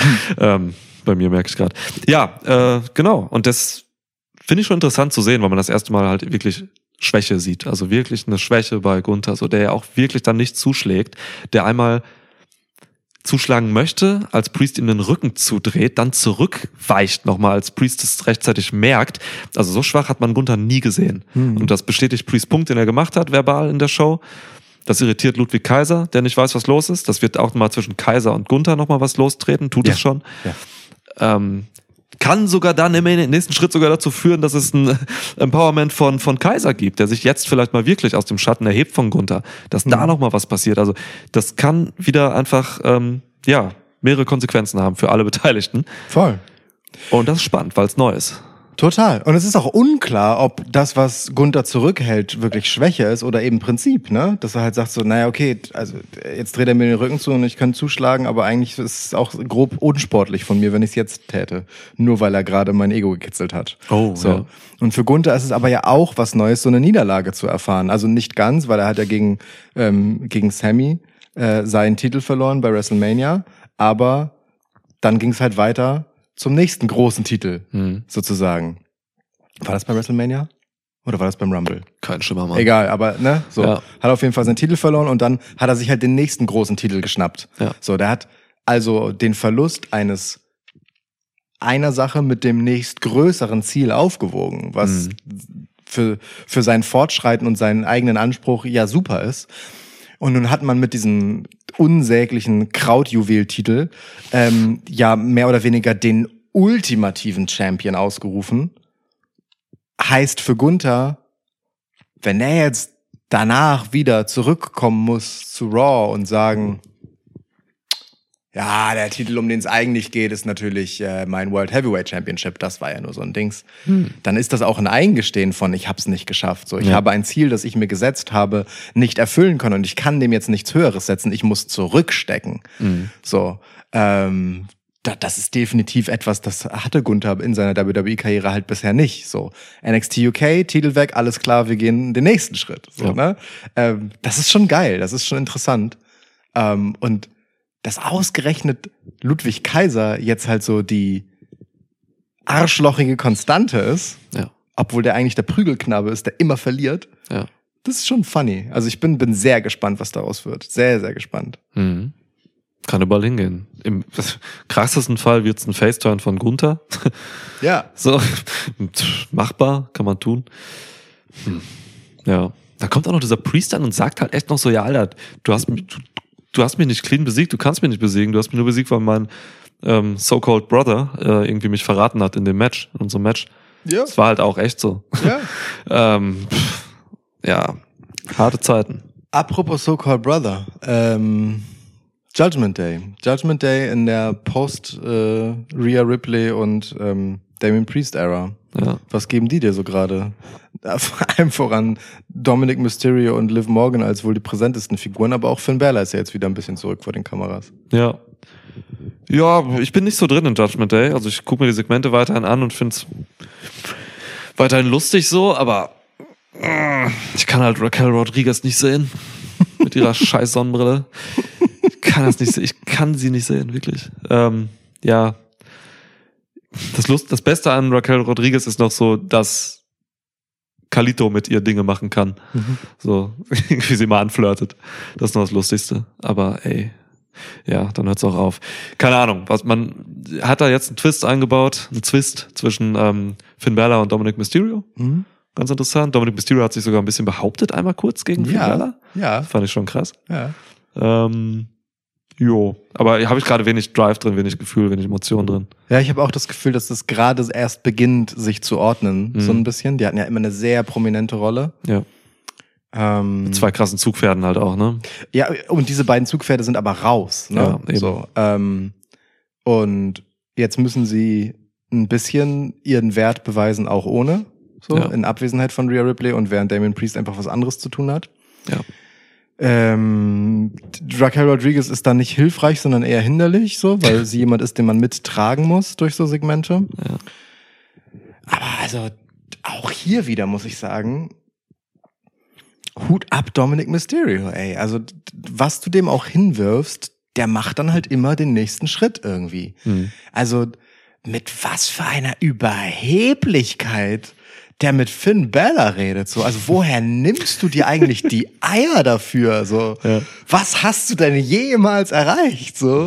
Bei mir merke ich gerade. Ja, genau. Und das finde ich schon interessant zu sehen, weil man das erste Mal halt wirklich Schwäche sieht. Also wirklich eine Schwäche bei Gunther, so der ja auch wirklich dann nicht zuschlägt, der einmal zuschlagen möchte, als Priest ihm den Rücken zudreht, dann zurückweicht nochmal, als Priest es rechtzeitig merkt. Also so schwach hat man Gunther nie gesehen. Und das bestätigt Priest Punkt, den er gemacht hat, verbal in der Show. Das irritiert Ludwig Kaiser, der nicht weiß, was los ist. Das wird auch mal zwischen Kaiser und Gunther nochmal was lostreten, tut es schon. Ja. Kann sogar dann im nächsten Schritt sogar dazu führen, dass es ein Empowerment von Kaiser gibt, der sich jetzt vielleicht mal wirklich aus dem Schatten erhebt von Gunther, dass da nochmal was passiert. Also das kann wieder einfach mehrere Konsequenzen haben für alle Beteiligten. Voll. Und das ist spannend, weil es neu ist. Total. Und es ist auch unklar, ob das, was Gunther zurückhält, wirklich Schwäche ist oder eben Prinzip, ne? Dass er halt sagt so, naja, okay, also jetzt dreht er mir den Rücken zu und ich kann zuschlagen, aber eigentlich ist es auch grob unsportlich von mir, wenn ich es jetzt täte. Nur weil er gerade mein Ego gekitzelt hat. Oh, so. ja. Und für Gunther ist es aber ja auch was Neues, so eine Niederlage zu erfahren. Also nicht ganz, weil er hat ja gegen Sammy seinen Titel verloren bei WrestleMania, aber dann ging es halt weiter zum nächsten großen Titel, sozusagen. War das bei WrestleMania? Oder war das beim Rumble? Kein Schimmer, Mann. Egal, aber ne, so. Ja. Hat auf jeden Fall seinen Titel verloren und dann hat er sich halt den nächsten großen Titel geschnappt. Ja. So, der hat also den Verlust einer Sache mit dem nächstgrößeren Ziel aufgewogen, was für sein Fortschreiten und seinen eigenen Anspruch ja super ist. Und nun hat man mit diesem unsäglichen Krautjuwel-Titel ja mehr oder weniger den ultimativen Champion ausgerufen. Heißt für Gunther, wenn er jetzt danach wieder zurückkommen muss zu Raw und sagen, ja, der Titel, um den es eigentlich geht, ist natürlich mein World Heavyweight Championship. Das war ja nur so ein Dings. Dann ist das auch ein Eingestehen von, ich hab's nicht geschafft. So, ich habe ein Ziel, das ich mir gesetzt habe, nicht erfüllen können und ich kann dem jetzt nichts Höheres setzen. Ich muss zurückstecken. So, das ist definitiv etwas, das hatte Gunther in seiner WWE-Karriere halt bisher nicht. So, NXT UK, Titel weg, alles klar, wir gehen den nächsten Schritt. So, ne? Das ist schon geil, das ist schon interessant. Und dass ausgerechnet Ludwig Kaiser jetzt halt so die arschlochige Konstante ist, obwohl der eigentlich der Prügelknabe ist, der immer verliert, das ist schon funny. Also ich bin sehr gespannt, was daraus wird. Sehr, sehr gespannt. Kann überall hingehen. Im krassesten Fall wird's ein Faceturn von Gunther. Ja. So, machbar, kann man tun. Ja. Da kommt auch noch dieser Priest an und sagt halt echt noch so, ja, Alter, du hast mich nicht clean besiegt, du kannst mich nicht besiegen, du hast mich nur besiegt, weil mein so-called Brother irgendwie mich verraten hat in dem Match, in unserem Match. Ja. Das war halt auch echt so. Ja. Ja, harte Zeiten. Apropos so-called Brother, Judgment Day in der Post Rhea Ripley und Damien Priest Era. Ja. Was geben die dir so gerade? Vor allem voran Dominic Mysterio und Liv Morgan als wohl die präsentesten Figuren, aber auch Finn Balor ist ja jetzt wieder ein bisschen zurück vor den Kameras. Ja. Ja, ich bin nicht so drin in Judgment Day. Also ich gucke mir die Segmente weiterhin an und finde es weiterhin lustig so, aber ich kann halt Raquel Rodriguez nicht sehen. Mit ihrer scheiß Sonnenbrille. Ich kann das nicht sehen. Ich kann sie nicht sehen, wirklich. Ja. Das Beste an Raquel Rodriguez ist noch so, dass Carlito mit ihr Dinge machen kann. So, wie sie mal anflirtet. Das ist noch das Lustigste. Aber ey, ja, dann hört's auch auf. Keine Ahnung, man hat da jetzt einen Twist eingebaut, einen Zwist zwischen Finn Balor und Dominic Mysterio. Ganz interessant. Dominic Mysterio hat sich sogar ein bisschen behauptet, einmal kurz gegen Finn Balor. Ja. Das fand ich schon krass. Ja. Jo, aber habe ich gerade wenig Drive drin, wenig Gefühl, wenig Emotion drin. Ja, ich habe auch das Gefühl, dass das gerade erst beginnt, sich zu ordnen, so ein bisschen. Die hatten ja immer eine sehr prominente Rolle. Ja. Mit zwei krassen Zugpferden halt auch, ne? Ja, und diese beiden Zugpferde sind aber raus, ne? Ja, eben. So, und jetzt müssen sie ein bisschen ihren Wert beweisen, auch ohne, so, in Abwesenheit von Rhea Ripley und während Damien Priest einfach was anderes zu tun hat. Ja. Raquel Rodriguez ist da nicht hilfreich, sondern eher hinderlich, so, weil sie jemand ist, den man mittragen muss durch so Segmente. Ja. Aber also auch hier wieder muss ich sagen, Hut ab Dominic Mysterio, ey. Also was du dem auch hinwirfst, der macht dann halt immer den nächsten Schritt irgendwie. Also mit was für einer Überheblichkeit der mit Finn Balor redet, so, also woher nimmst du dir eigentlich die Eier dafür, so, was hast du denn jemals erreicht, so,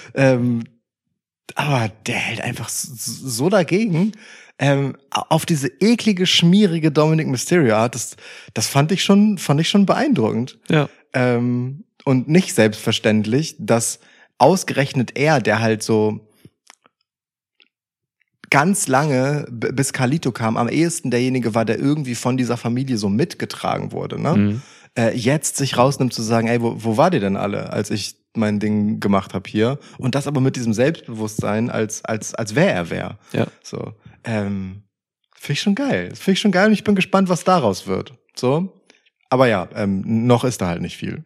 aber der hält einfach so dagegen, auf diese eklige, schmierige Dominic Mysterio Art, das fand ich schon beeindruckend, und nicht selbstverständlich, dass ausgerechnet er, der halt so ganz lange, bis Carlito kam, am ehesten derjenige war, der irgendwie von dieser Familie so mitgetragen wurde, ne? Jetzt sich rausnimmt zu sagen, ey, wo wart ihr denn alle, als ich mein Ding gemacht habe hier. Und das aber mit diesem Selbstbewusstsein, als wäre er wer. Ja. So, finde ich schon geil. Das finde ich schon geil und ich bin gespannt, was daraus wird. So. Aber ja, noch ist da halt nicht viel.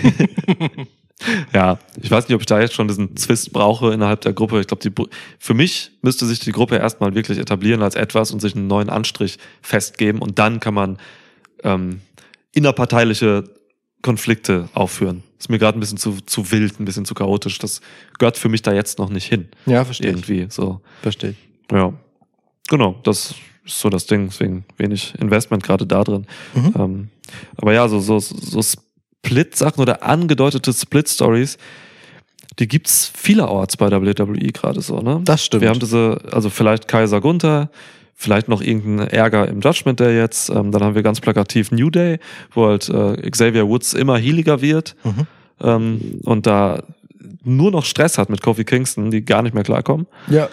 Ja, ich weiß nicht, ob ich da jetzt schon diesen Zwist brauche innerhalb der Gruppe. Ich glaube, für mich müsste sich die Gruppe erstmal wirklich etablieren als etwas und sich einen neuen Anstrich festgeben und dann kann man innerparteiliche Konflikte aufführen. Ist mir gerade ein bisschen zu wild, ein bisschen zu chaotisch. Das gehört für mich da jetzt noch nicht hin. Ja, verstehe irgendwie so. Verstehe ich. Ja, genau, das ist so das Ding, deswegen wenig Investment gerade da drin. Aber ja, so Split-Sachen oder angedeutete Split-Stories, die gibt's vielerorts bei WWE gerade so, ne? Das stimmt. Wir haben also vielleicht Kaiser Gunther, vielleicht noch irgendeinen Ärger im Judgment Day jetzt, dann haben wir ganz plakativ New Day, wo halt Xavier Woods immer healiger wird und da nur noch Stress hat mit Kofi Kingston, die gar nicht mehr klarkommen. Ja.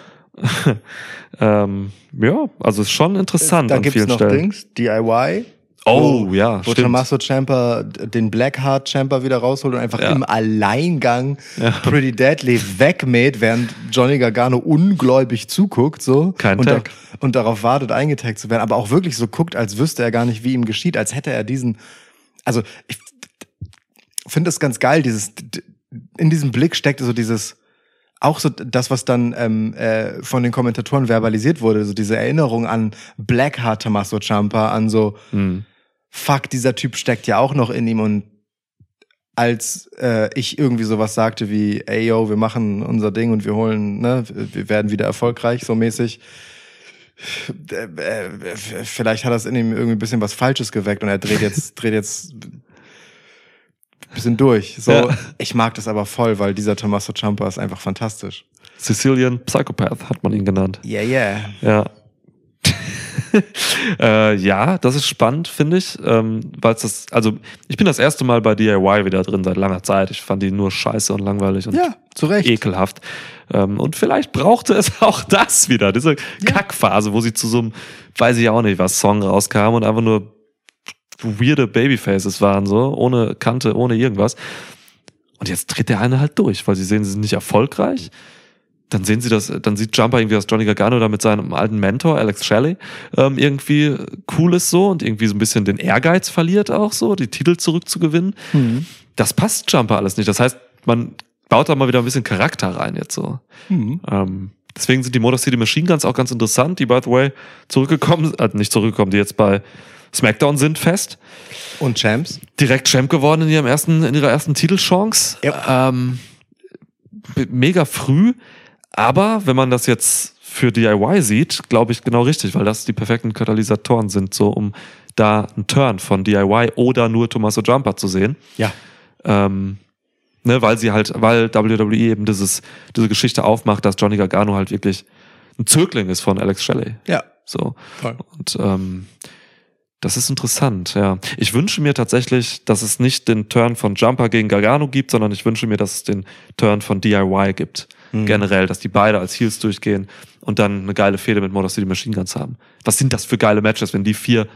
Ja, also ist schon interessant Da an gibt's vielen noch Stellen. Dings, DIY. Oh, ja, Wo stimmt. Tommaso Ciampa den Blackheart Ciampa wieder rausholt und einfach im Alleingang Pretty Deadly wegmäht, während Johnny Gargano ungläubig zuguckt, so. Kein Tag. Und darauf wartet, eingetaggt zu werden, aber auch wirklich so guckt, als wüsste er gar nicht, wie ihm geschieht, als hätte er also, ich finde das ganz geil, in diesem Blick steckt so dieses, auch so das, was dann von den Kommentatoren verbalisiert wurde, so diese Erinnerung an Blackheart Tommaso Ciampa, an so, fuck, dieser Typ steckt ja auch noch in ihm und als ich irgendwie sowas sagte wie, ey yo, wir machen unser Ding und wir holen, ne, wir werden wieder erfolgreich, so mäßig. Vielleicht hat das in ihm irgendwie ein bisschen was Falsches geweckt und er dreht jetzt ein bisschen durch. So, ja. Ich mag das aber voll, weil dieser Tommaso Ciampa ist einfach fantastisch. Sicilian Psychopath hat man ihn genannt. Yeah. Ja. Ja, das ist spannend, finde ich, weil also ich bin das erste Mal bei DIY wieder drin seit langer Zeit. Ich fand die nur scheiße und langweilig und zu Recht. Ekelhaft. Und vielleicht brauchte es auch das wieder, diese Kackphase, wo sie zu so einem, weiß ich auch nicht was, Song rauskam und einfach nur weirde Babyfaces waren, so, ohne Kante, ohne irgendwas. Und jetzt dreht der eine halt durch, weil sie sehen, sie sind nicht erfolgreich. Dann sieht Ciampa irgendwie, dass Johnny Gargano da mit seinem alten Mentor, Alex Shelley, irgendwie cool ist so und irgendwie so ein bisschen den Ehrgeiz verliert auch so, die Titel zurückzugewinnen. Das passt Ciampa alles nicht. Das heißt, man baut da mal wieder ein bisschen Charakter rein jetzt so. Deswegen sind die Motor City Machine Guns auch ganz interessant, die by the way die jetzt bei SmackDown sind fest. Und Champs? Direkt Champ geworden in ihrer ersten Titelchance. Ja. Mega früh. Aber wenn man das jetzt für DIY sieht, glaube ich genau richtig, weil das die perfekten Katalysatoren sind, so um da einen Turn von DIY oder nur Tommaso Ciampa zu sehen. Ja. Weil WWE eben diese Geschichte aufmacht, dass Johnny Gargano halt wirklich ein Zögling ist von Alex Shelley. Ja. So. Voll. Und das ist interessant, ja. Ich wünsche mir tatsächlich, dass es nicht den Turn von Ciampa gegen Gargano gibt, sondern ich wünsche mir, dass es den Turn von DIY gibt. Generell, dass die beide als Heels durchgehen und dann eine geile Fehde mit Motor City Machine Guns haben. Was sind das für geile Matches, wenn die 4,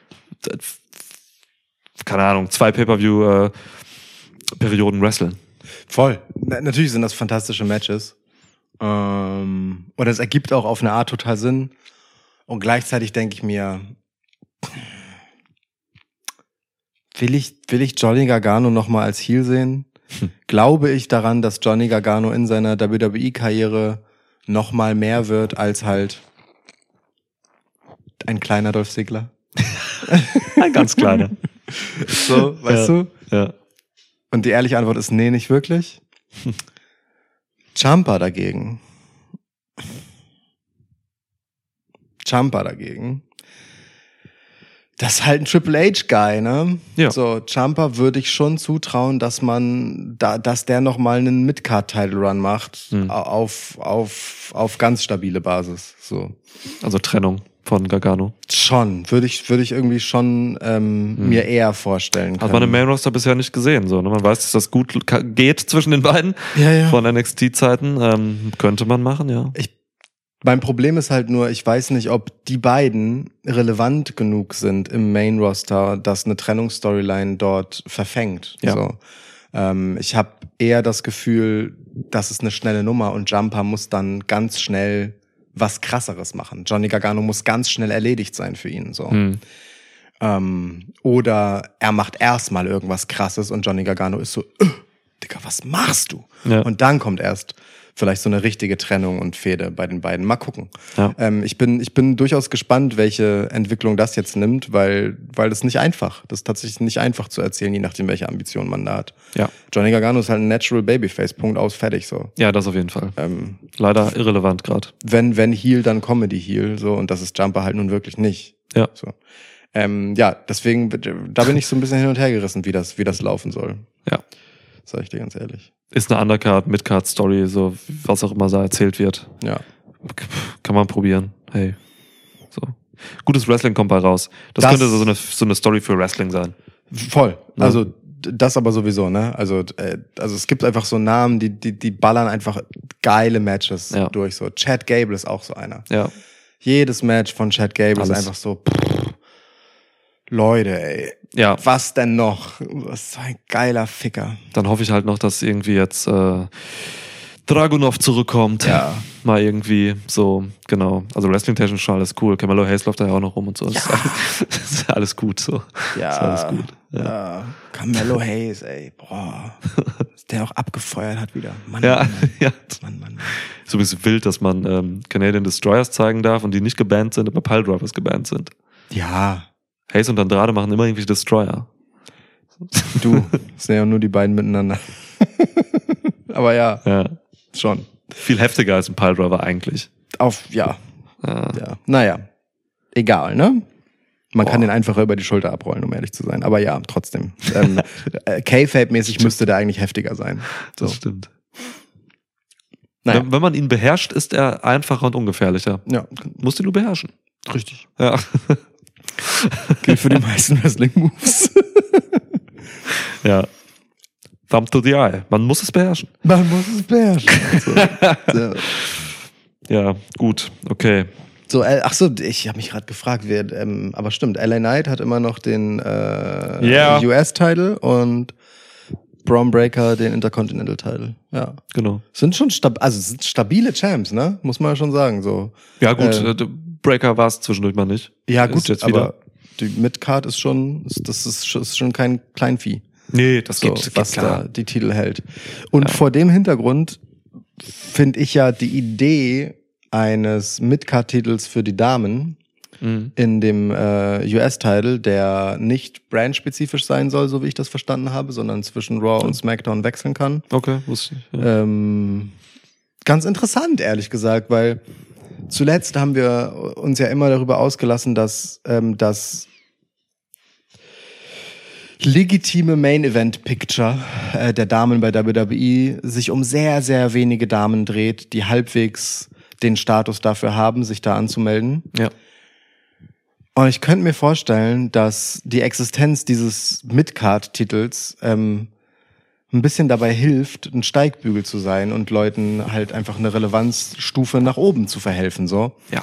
keine Ahnung, 2 Pay-Per-View-Perioden wresteln? Voll. Natürlich sind das fantastische Matches. Und es ergibt auch auf eine Art total Sinn. Und gleichzeitig denke ich mir, will ich Johnny Gargano nochmal als Heel sehen? Glaube ich daran, dass Johnny Gargano in seiner WWE-Karriere nochmal mehr wird als halt ein kleiner Dolph Ziggler? Ein ganz kleiner. So, weißt du? Ja. Und die ehrliche Antwort ist nee, nicht wirklich. Ciampa dagegen. Das ist halt ein Triple H-Guy, ne? Ja. So, Ciampa würde ich schon zutrauen, dass der nochmal einen Mid-Card-Title-Run macht, auf ganz stabile Basis, so. Also Trennung von Gargano. Schon, würde ich irgendwie schon, mir eher vorstellen können. Hat man im Main-Roster bisher nicht gesehen, so, ne? Man weiß, dass das gut geht zwischen den beiden. Ja. Von NXT-Zeiten, könnte man machen, ja. Mein Problem ist halt nur, ich weiß nicht, ob die beiden relevant genug sind im Main-Roster, dass eine Trennungsstoryline dort verfängt. Ja. So. Ich habe eher das Gefühl, das ist eine schnelle Nummer und Ciampa muss dann ganz schnell was Krasseres machen. Johnny Gargano muss ganz schnell erledigt sein für ihn. So. Oder er macht erstmal irgendwas Krasses und Johnny Gargano ist so, Digga, was machst du? Ja. Und dann kommt erst vielleicht so eine richtige Trennung und Fehde bei den beiden. Mal gucken. Ja. Ich bin durchaus gespannt, welche Entwicklung das jetzt nimmt, weil das nicht einfach. Das ist tatsächlich nicht einfach zu erzählen, je nachdem, welche Ambitionen man da hat. Ja. Johnny Gargano ist halt ein Natural Babyface, Punkt aus, fertig so. Ja, das auf jeden Fall. Leider irrelevant gerade. Wenn Heel, dann Comedy Heel, so, und das ist Ciampa halt nun wirklich nicht. Ja. So. Deswegen, da bin ich so ein bisschen hin und her gerissen, wie das laufen soll. Ja. Sag ich dir ganz ehrlich. Ist eine Undercard, Midcard-Story, so was auch immer da erzählt wird. Ja. Kann man probieren. Hey. So. Gutes Wrestling kommt bei raus. Das könnte so eine Story für Wrestling sein. Voll. Ja. Also das aber sowieso, ne? Also es gibt einfach so Namen, die ballern einfach geile Matches durch. So Chad Gable ist auch so einer. Ja. Jedes Match von Chad Gable Alles. ist einfach so, Leute, ey. Ja. Was denn noch? Was ist so ein geiler Ficker. Dann hoffe ich halt noch, dass irgendwie jetzt Dragunov zurückkommt. Ja. Mal irgendwie so, genau. Also wrestling-technisch schon alles cool. Carmelo Hayes läuft da ja auch noch rum und so. Ja. Das ist alles gut so. Ja. Ist alles gut. Ja. Carmelo Hayes, ey. Boah. Der auch abgefeuert hat wieder. Mann, Ja, Mann, Mann. ja. Mann. Ist übrigens wild, dass man Canadian Destroyers zeigen darf und die nicht gebannt sind, aber Piledrivers gebannt sind. Ja. Hayes und Andrade machen immer irgendwie Destroyer. Du, das sind ja nur die beiden miteinander. Aber ja, schon. Viel heftiger als ein Piledriver eigentlich. Ja. Naja. Egal, ne? Man kann den einfacher über die Schulter abrollen, um ehrlich zu sein. Aber ja, trotzdem. K-Fape-mäßig müsste der eigentlich heftiger sein. So. Das stimmt. Naja. Wenn man ihn beherrscht, ist er einfacher und ungefährlicher. Ja. Musst ihn nur beherrschen. Richtig. Ja. Gilt für die meisten Wrestling-Moves. Ja. Thumb to the eye. Man muss es beherrschen. Man muss es beherrschen. So. Ja, gut. Okay. So, ich habe mich gerade gefragt, aber stimmt, LA Knight hat immer noch den US-Title und Braun Breaker den Intercontinental-Title. Ja. Genau. Sind schon sind stabile Champs, ne? Muss man ja schon sagen. So. Ja, gut. Breaker war es zwischendurch mal nicht. Ja, Ist gut, jetzt aber wieder. die Midcard ist schon kein Kleinvieh. Nee, das So, geht was klar. da die Titel hält. Und vor dem Hintergrund finde ich ja die Idee eines Midcard-Titels für die Damen in dem US-Title, der nicht brandspezifisch sein soll, so wie ich das verstanden habe, sondern zwischen Raw und SmackDown wechseln kann. Okay, wusste ich. Ja. Ganz interessant, ehrlich gesagt, weil zuletzt haben wir uns ja immer darüber ausgelassen, dass das legitime Main-Event-Picture der Damen bei WWE sich um sehr, sehr wenige Damen dreht, die halbwegs den Status dafür haben, sich da anzumelden. Ja. Und ich könnte mir vorstellen, dass die Existenz dieses Midcard-Titels ein bisschen dabei hilft, ein Steigbügel zu sein und Leuten halt einfach eine Relevanzstufe nach oben zu verhelfen, so. Ja.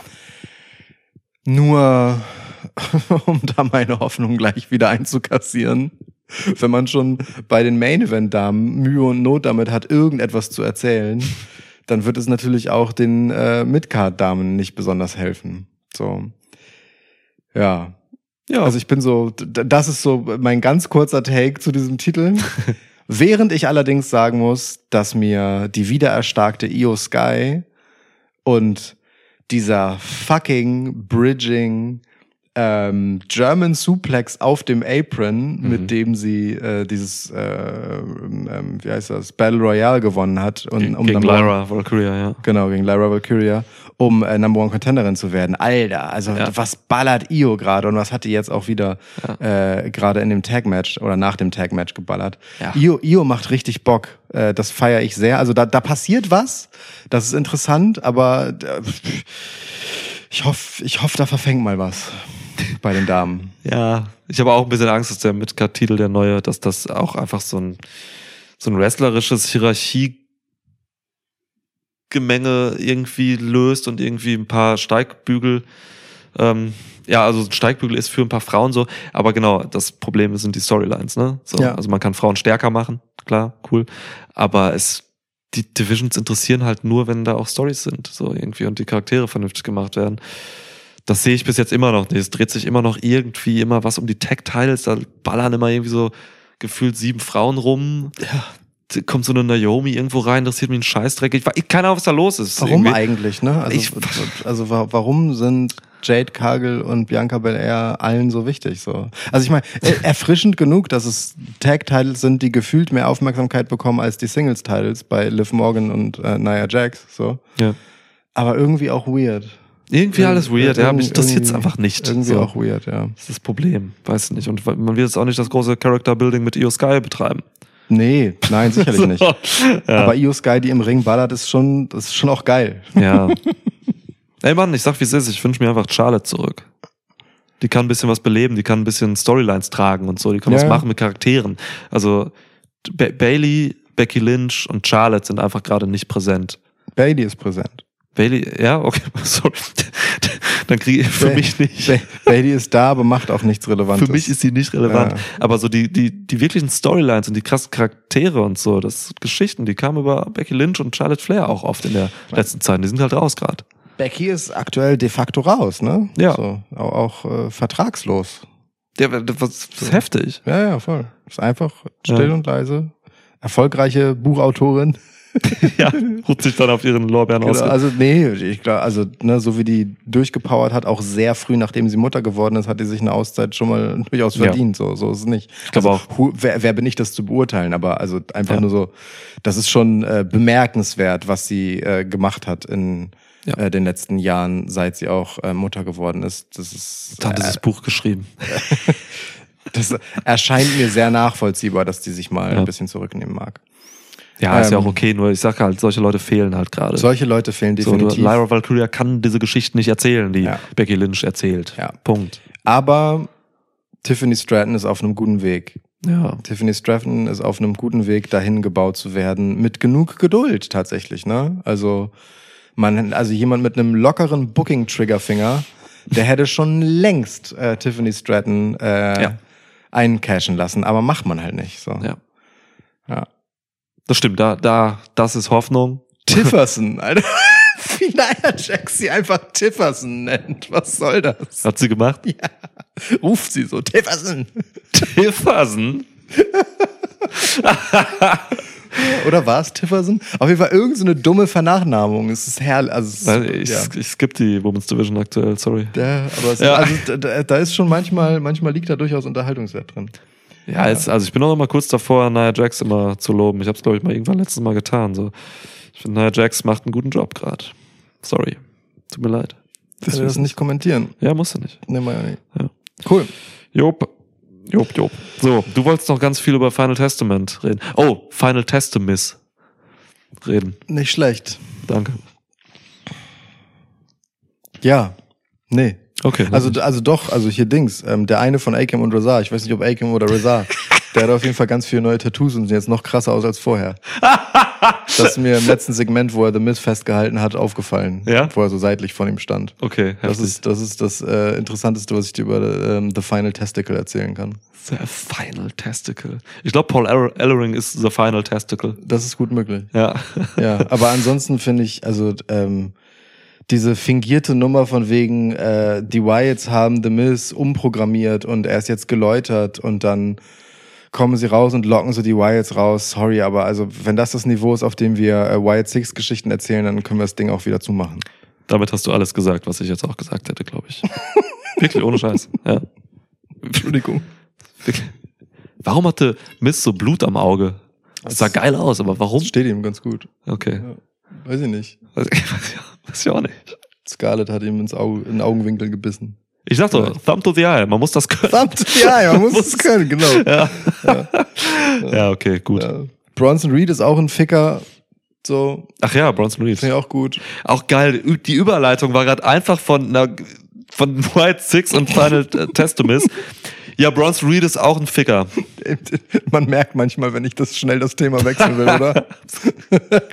Nur, um da meine Hoffnung gleich wieder einzukassieren, wenn man schon bei den Main-Event-Damen Mühe und Not damit hat, irgendetwas zu erzählen, dann wird es natürlich auch den Midcard-Damen nicht besonders helfen. So. Ja. Ja. Also ich bin so, das ist so mein ganz kurzer Take zu diesem Titel. Während ich allerdings sagen muss, dass mir die wiedererstarkte Io Sky und dieser fucking Bridging German Suplex auf dem Apron, mit dem sie dieses wie heißt das, Battle Royale gewonnen hat. Und, gegen Lyra Valkyria, ja. Genau, gegen Lyra Valkyria, um Number One Contenderin zu werden. Alter, also was ballert Io gerade und was hat die jetzt auch wieder gerade in dem Tag-Match oder nach dem Tag-Match geballert. Ja. Io macht richtig Bock. Das feiere ich sehr. Also da passiert was. Das ist interessant, aber ich hoffe, da verfängt mal was bei den Damen. Ja, ich habe auch ein bisschen Angst, dass der Midcard-Titel, der neue, dass das auch einfach so ein wrestlerisches Hierarchiegemenge irgendwie löst und irgendwie ein paar Steigbügel Ja, also ein Steigbügel ist für ein paar Frauen so, aber genau, das Problem sind die Storylines, ne? So, Ja. Also man kann Frauen stärker machen, klar, cool, aber die Divisions interessieren halt nur, wenn da auch Storys sind, so irgendwie und die Charaktere vernünftig gemacht werden. Das sehe ich bis jetzt immer noch nicht. Es dreht sich immer noch irgendwie immer was um die Tag-Titles, da ballern immer irgendwie so gefühlt 7 Frauen rum. Ja. Kommt so eine Naomi irgendwo rein, interessiert mich ein Scheißdreck. Ich keine Ahnung, was da los ist. Warum irgendwie. eigentlich, ne? Also warum sind Jade Cargill und Bianca Belair allen so wichtig? So? Also ich meine, erfrischend genug, dass es Tag-Titles sind, die gefühlt mehr Aufmerksamkeit bekommen als die Singles-Titles bei Liv Morgan und Nia Jax. So. Ja. Aber irgendwie auch weird. Irgendwie alles weird, ja. Mich interessiert es einfach nicht. Irgendwie so. auch weird, ja. Das ist das Problem. Weiß nicht. Und man wird jetzt auch nicht das große Character-Building mit Io Sky betreiben. Nee, nein, sicherlich nicht. Ja. Aber Io Sky, die im Ring ballert, das ist schon auch geil. Ja. Ey Mann, ich sag wie es ist, ich wünsche mir einfach Charlotte zurück. Die kann ein bisschen was beleben, die kann ein bisschen Storylines tragen und so, die kann was machen mit Charakteren. Also Bayley, Becky Lynch und Charlotte sind einfach gerade nicht präsent. Bayley ist präsent. Bayley, ja, okay, sorry. Dann kriege ich für mich nicht. Bayley ist da, aber macht auch nichts Relevantes. Für mich ist sie nicht relevant. Ja. Aber so die wirklichen Storylines und die krassen Charaktere und so, das sind Geschichten, die kamen über Becky Lynch und Charlotte Flair auch oft in der letzten Zeit. Die sind halt raus gerade. Becky ist aktuell de facto raus, ne? Ja. So, auch vertragslos. Ja, das ist heftig. Ja, voll. Ist einfach still und leise. Erfolgreiche Buchautorin. Ja, ruht sich dann auf ihren Lorbeeren aus. Also nee, ich glaube, so wie die durchgepowert hat, auch sehr früh, nachdem sie Mutter geworden ist, hat die sich eine Auszeit schon mal durchaus verdient. So ist es nicht. Ich glaube auch. Wer bin ich, das zu beurteilen? Aber also einfach nur so, das ist schon bemerkenswert, was sie gemacht hat in den letzten Jahren, seit sie auch Mutter geworden ist. Das ist. Hat dieses Buch geschrieben. Das erscheint mir sehr nachvollziehbar, dass die sich mal ein bisschen zurücknehmen mag. Ja, ist ja auch okay, nur ich sag halt, solche Leute fehlen halt gerade. Solche Leute fehlen definitiv. Lyra Valkyria kann diese Geschichten nicht erzählen, die Becky Lynch erzählt. Ja. Punkt. Aber Tiffany Stratton ist auf einem guten Weg. Ja. Tiffany Stratton ist auf einem guten Weg, dahin gebaut zu werden, mit genug Geduld tatsächlich, ne? Also jemand mit einem lockeren Booking-Triggerfinger, der hätte schon längst Tiffany Stratton eincashen lassen, aber macht man halt nicht. So. Ja. Das stimmt, das ist Hoffnung. Tifferson, Alter. Wie Nia Jax sie einfach Tifferson nennt. Was soll das? Hat sie gemacht? Ja. Ruft sie so, Tifferson. Tifferson? Oder war es Tifferson? Auf jeden Fall irgend so eine dumme Vernachnamung. Es ist herrlich. Also ich skippe die Women's Division aktuell, sorry. Ja, aber da ist schon manchmal liegt da durchaus Unterhaltungswert drin. Ja, also ich bin auch immer kurz davor, Nia Jax immer zu loben. Ich habe es, glaube ich, mal irgendwann letztes Mal getan. So. Ich finde, Nia Jax macht einen guten Job gerade. Sorry. Tut mir leid. Ich will das nicht kommentieren. Ja, musst du nicht. Nee, mal ja nicht. Ja. Cool. Job. So, du wolltest noch ganz viel über Final Testament reden. Oh, Final Testament reden. Nicht schlecht. Danke. Ja. Nee. Okay. Also hier Dings, der eine von Akam und Reza, ich weiß nicht, ob Akam oder Reza, der hat auf jeden Fall ganz viele neue Tattoos und sieht jetzt noch krasser aus als vorher. Das ist mir im letzten Segment, wo er The Miz festgehalten hat, aufgefallen. Ja? Wo er so seitlich von ihm stand. Okay, heftig. Das ist das Interessanteste, was ich dir über The Final Testicle erzählen kann. The Final Testicle. Ich glaube, Paul Ellering ist The Final Testicle. Das ist gut möglich. Ja. Ja, aber ansonsten finde ich, diese fingierte Nummer von wegen, die Wyatts haben The Miz umprogrammiert und er ist jetzt geläutert und dann kommen sie raus und locken so die Wyatts raus. Sorry, aber also wenn das Niveau ist, auf dem wir Wyatt Six Geschichten erzählen, dann können wir das Ding auch wieder zumachen. Damit hast du alles gesagt, was ich jetzt auch gesagt hätte, glaube ich. Wirklich, ohne Scheiß. Ja. Entschuldigung. Wirklich. Warum hatte Miz so Blut am Auge? Das sah geil aus, aber warum? Das steht ihm ganz gut. Okay. Ja, weiß ich nicht. Weiß ich auch nicht. Scarlett hat ihm in den Augenwinkel gebissen. Ich sag doch, Thumb to the Eye, man muss das können. Thumb to the Eye, man muss es können, genau. Ja, okay, gut. Ja. Bronson Reed ist auch ein Ficker. So. Ach ja, Bronson Reed. Finde ich auch gut. Auch geil, die Überleitung war gerade einfach von Wyatt Six und Final Testament. Ja, Bronson Reed ist auch ein Ficker. Man merkt manchmal, wenn ich schnell das Thema wechseln will, oder?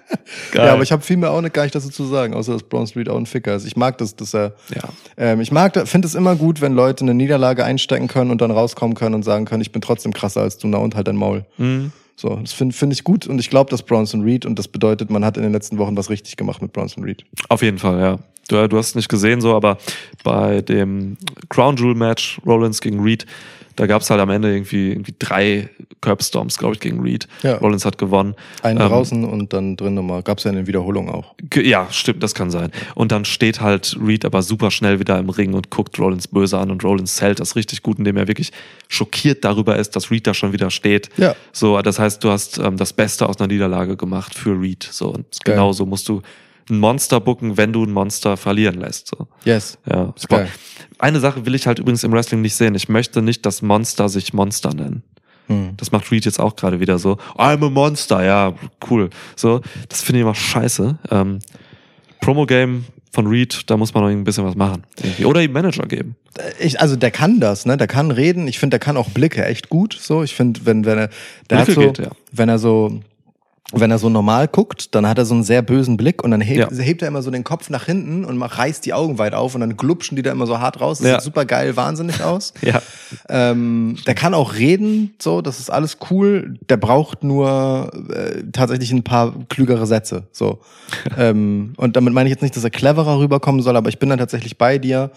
Geil. Ja, aber ich habe viel mehr auch gar nicht dazu zu sagen, außer dass Braun Street auch ein Ficker ist. Ich mag das, dass er. Ja. Ich finde es immer gut, wenn Leute eine Niederlage einstecken können und dann rauskommen können und sagen können, ich bin trotzdem krasser als du, na und halt dein Maul. Mhm. So, das find ich gut und ich glaube, dass Bronson Reed, und das bedeutet, man hat in den letzten Wochen was richtig gemacht mit Bronson Reed. Auf jeden Fall, ja. Du hast es nicht gesehen, so, aber bei dem Crown Jewel Match Rollins gegen Reed, da gab es halt am Ende irgendwie 3 Curbstorms, glaube ich, gegen Reed. Ja. Rollins hat gewonnen. Einen draußen und dann drin nochmal. Gab es ja in den Wiederholungen auch. Ja, stimmt, das kann sein. Und dann steht halt Reed aber super schnell wieder im Ring und guckt Rollins böse an und Rollins zählt das richtig gut, indem er wirklich schockiert darüber ist, dass Reed da schon wieder steht. Ja. So, das heißt, du hast das Beste aus einer Niederlage gemacht für Reed. So, und Geil. genauso musst du ein Monster booken, wenn du ein Monster verlieren lässt. So. Yes. Ja, Ist geil. Eine Sache will ich halt übrigens im Wrestling nicht sehen. Ich möchte nicht, dass Monster sich Monster nennen. Das macht Reed jetzt auch gerade wieder so. I'm a Monster, ja, cool. So, das finde ich immer scheiße. Promo-Game von Reed, da muss man noch ein bisschen was machen. Irgendwie. Oder ihm Manager geben. Also der kann das, ne? Der kann reden. Ich finde, der kann auch Blicke echt gut. So, ich finde, wenn er, wenn er so normal guckt, dann hat er so einen sehr bösen Blick und dann hebt er immer so den Kopf nach hinten und reißt die Augen weit auf und dann glupschen die da immer so hart raus. Das sieht super geil, wahnsinnig aus. Ja. Der kann auch reden, so, das ist alles cool. Der braucht nur tatsächlich ein paar klügere Sätze, so. Und damit meine ich jetzt nicht, dass er cleverer rüberkommen soll, aber ich bin dann tatsächlich bei dir.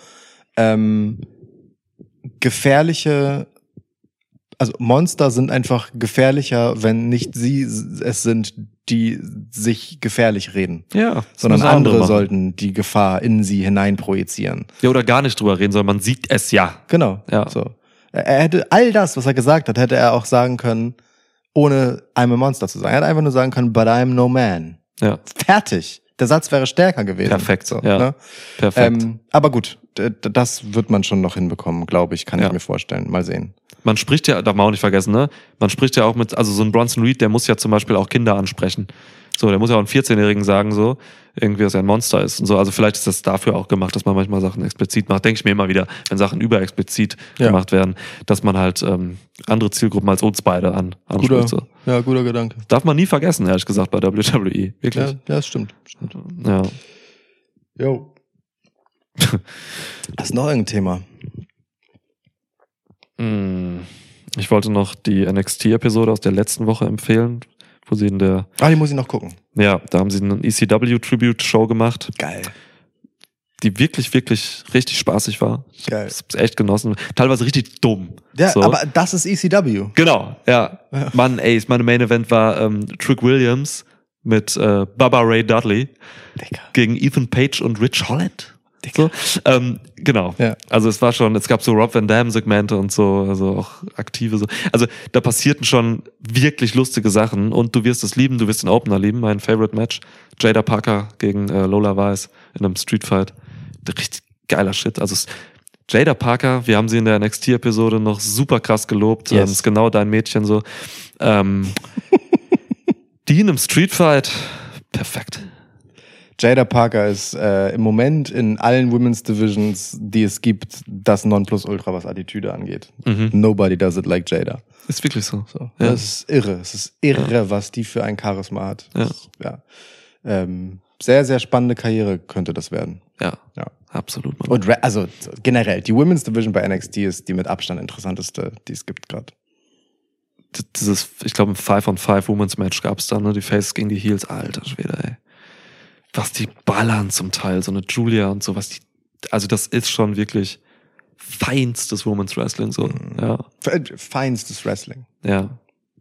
Also Monster sind einfach gefährlicher, wenn nicht sie es sind, die sich gefährlich reden. Ja. Sondern andere sollten die Gefahr in sie hinein projizieren. Ja, oder gar nicht drüber reden, sondern man sieht es ja. Genau. Ja. So. Er hätte all das, was er gesagt hat, hätte er auch sagen können, ohne I'm a Monster zu sagen. Er hätte einfach nur sagen können, but I'm no man. Ja. Fertig. Der Satz wäre stärker gewesen. Perfekt. So, ja. Ne? Perfekt. Aber gut, das wird man schon noch hinbekommen, glaube ich, kann ich mir vorstellen. Mal sehen. Man spricht ja, darf man auch nicht vergessen, ne? Man spricht ja auch mit, also so ein Bronson Reed, der muss ja zum Beispiel auch Kinder ansprechen. So, der muss ja auch einen 14-Jährigen sagen, so, irgendwie, dass er ein Monster ist und so. Also vielleicht ist das dafür auch gemacht, dass man manchmal Sachen explizit macht. Denke ich mir immer wieder, wenn Sachen überexplizit gemacht werden, dass man halt andere Zielgruppen als uns beide anspricht. So. Ja, guter Gedanke. Darf man nie vergessen, ehrlich gesagt, bei WWE. Wirklich. Ja, das stimmt. Ja. Jo. Hast du noch irgendein Thema? Ich wollte noch die NXT-Episode aus der letzten Woche empfehlen, wo sie in der... die muss ich noch gucken. Ja, da haben sie eine ECW-Tribute-Show gemacht. Geil. Die wirklich, wirklich richtig spaßig war. Geil. Ich hab's echt genossen. Teilweise richtig dumm. Ja, so. Aber das ist ECW. Genau, ja. Mann, ey, meine Main-Event war Trick Williams mit Bubba Ray Dudley gegen Ethan Page und Rich Holland. So, genau. Ja. Also es gab so Rob Van Dam Segmente und so, also auch aktive so. Also da passierten schon wirklich lustige Sachen und du wirst es lieben, du wirst den Opener lieben, mein Favorite Match. Jada Parker gegen Lola Vice in einem Street Fight. Richtig geiler Shit. Also Jada Parker, wir haben sie in der NXT-Episode noch super krass gelobt. Yes. Ist genau dein Mädchen so. Die in einem Street Fight, perfekt. Jada Parker ist im Moment in allen Women's Divisions, die es gibt, das Nonplusultra, was Attitüde angeht. Nobody does it like Jada. Ist wirklich so. Ja. Das ist irre. Es ist irre, was die für ein Charisma hat. Ja. Sehr, sehr spannende Karriere könnte das werden. Ja. Absolut. Mann. Und also generell, die Women's Division bei NXT ist die mit Abstand interessanteste, die es gibt gerade. Dieses, ich glaube, ein 5-on-5 Women's Match gab's da, ne? Die Faces gegen die Heels, alter Schwede, ey. Was die ballern zum Teil, so eine Julia und so, also das ist schon wirklich feinstes Women's Wrestling, so, ja. Feinstes Wrestling. Ja.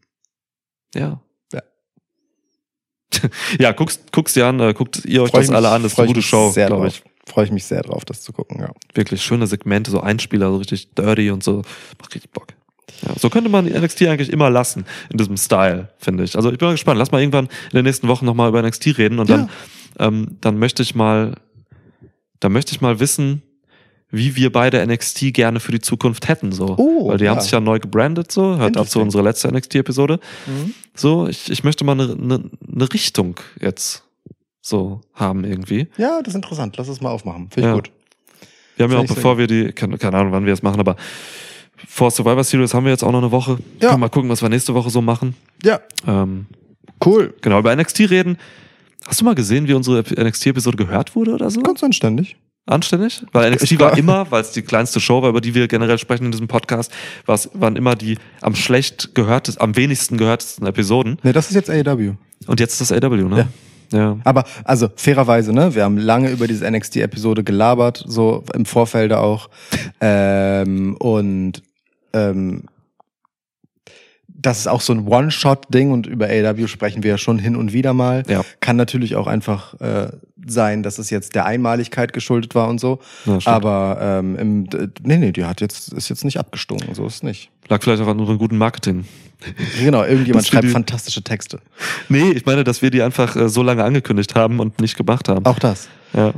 Ja, guck's dir an, guckt ihr euch das alle an, das ist eine gute Show, glaube ich. Freue ich mich sehr drauf, das zu gucken, ja. Wirklich schöne Segmente, so Einspieler, so richtig dirty und so, macht richtig Bock. Ja, so könnte man NXT eigentlich immer lassen, in diesem Style, finde ich. Also ich bin mal gespannt, lass mal irgendwann in den nächsten Wochen nochmal über NXT reden und dann möchte ich mal wissen, wie wir beide NXT gerne für die Zukunft hätten, so. Weil die haben sich ja neu gebrandet, so. Hört dazu unsere letzte NXT-Episode. So, ich möchte mal eine Richtung jetzt so haben irgendwie. Ja, das ist interessant. Lass es mal aufmachen. Finde ich gut. Wir haben ja auch, bevor wir keine Ahnung, wann wir es machen, aber vor Survivor Series haben wir jetzt auch noch eine Woche. Ja. Können wir mal gucken, was wir nächste Woche so machen. Ja. Cool. Genau, über NXT reden. Hast du mal gesehen, wie unsere NXT-Episode gehört wurde oder so? Ganz anständig. Anständig? Weil NXT war immer, weil es die kleinste Show war, über die wir generell sprechen in diesem Podcast, waren immer die am wenigsten gehörtesten Episoden. Ne, das ist jetzt AEW. Und jetzt ist das AEW, ne? Ja. Aber, also, fairerweise, ne, wir haben lange über diese NXT-Episode gelabert, so im Vorfeld auch. Das ist auch so ein One-Shot-Ding und über AEW sprechen wir ja schon hin und wieder mal. Ja. Kann natürlich auch einfach sein, dass es jetzt der Einmaligkeit geschuldet war und so. Ja, stimmt. Aber die ist jetzt nicht abgestunken, so ist es nicht. Lag vielleicht auch an unserem guten Marketing. Genau, irgendjemand schreibt fantastische Texte. Nee, ich meine, dass wir die einfach so lange angekündigt haben und nicht gemacht haben. Auch das. Ja.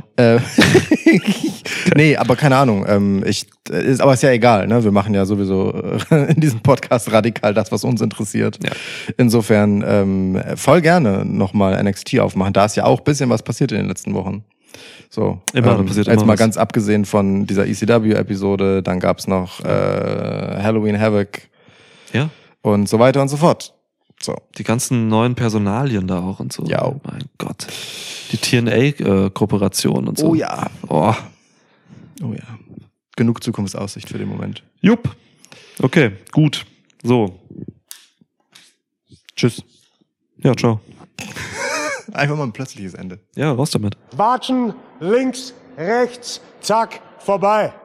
Nee, aber keine Ahnung. Aber ist ja egal, ne? Wir machen ja sowieso in diesem Podcast radikal das, was uns interessiert. Ja. Insofern voll gerne nochmal NXT aufmachen. Da ist ja auch ein bisschen was passiert in den letzten Wochen. So, immer passiert jetzt immer mal was. Ganz abgesehen von dieser ECW-Episode, dann gab's noch Halloween Havoc Ja. und so weiter und so fort. So. Die ganzen neuen Personalien da auch und so. Ja. Oh mein Gott. Die TNA-Kooperation und so. Oh ja. Oh. Oh ja. Genug Zukunftsaussicht für den Moment. Jupp. Okay, gut. So. Tschüss. Ja, ciao. Einfach mal ein plötzliches Ende. Ja, raus damit. Watschen, links, rechts, zack, vorbei.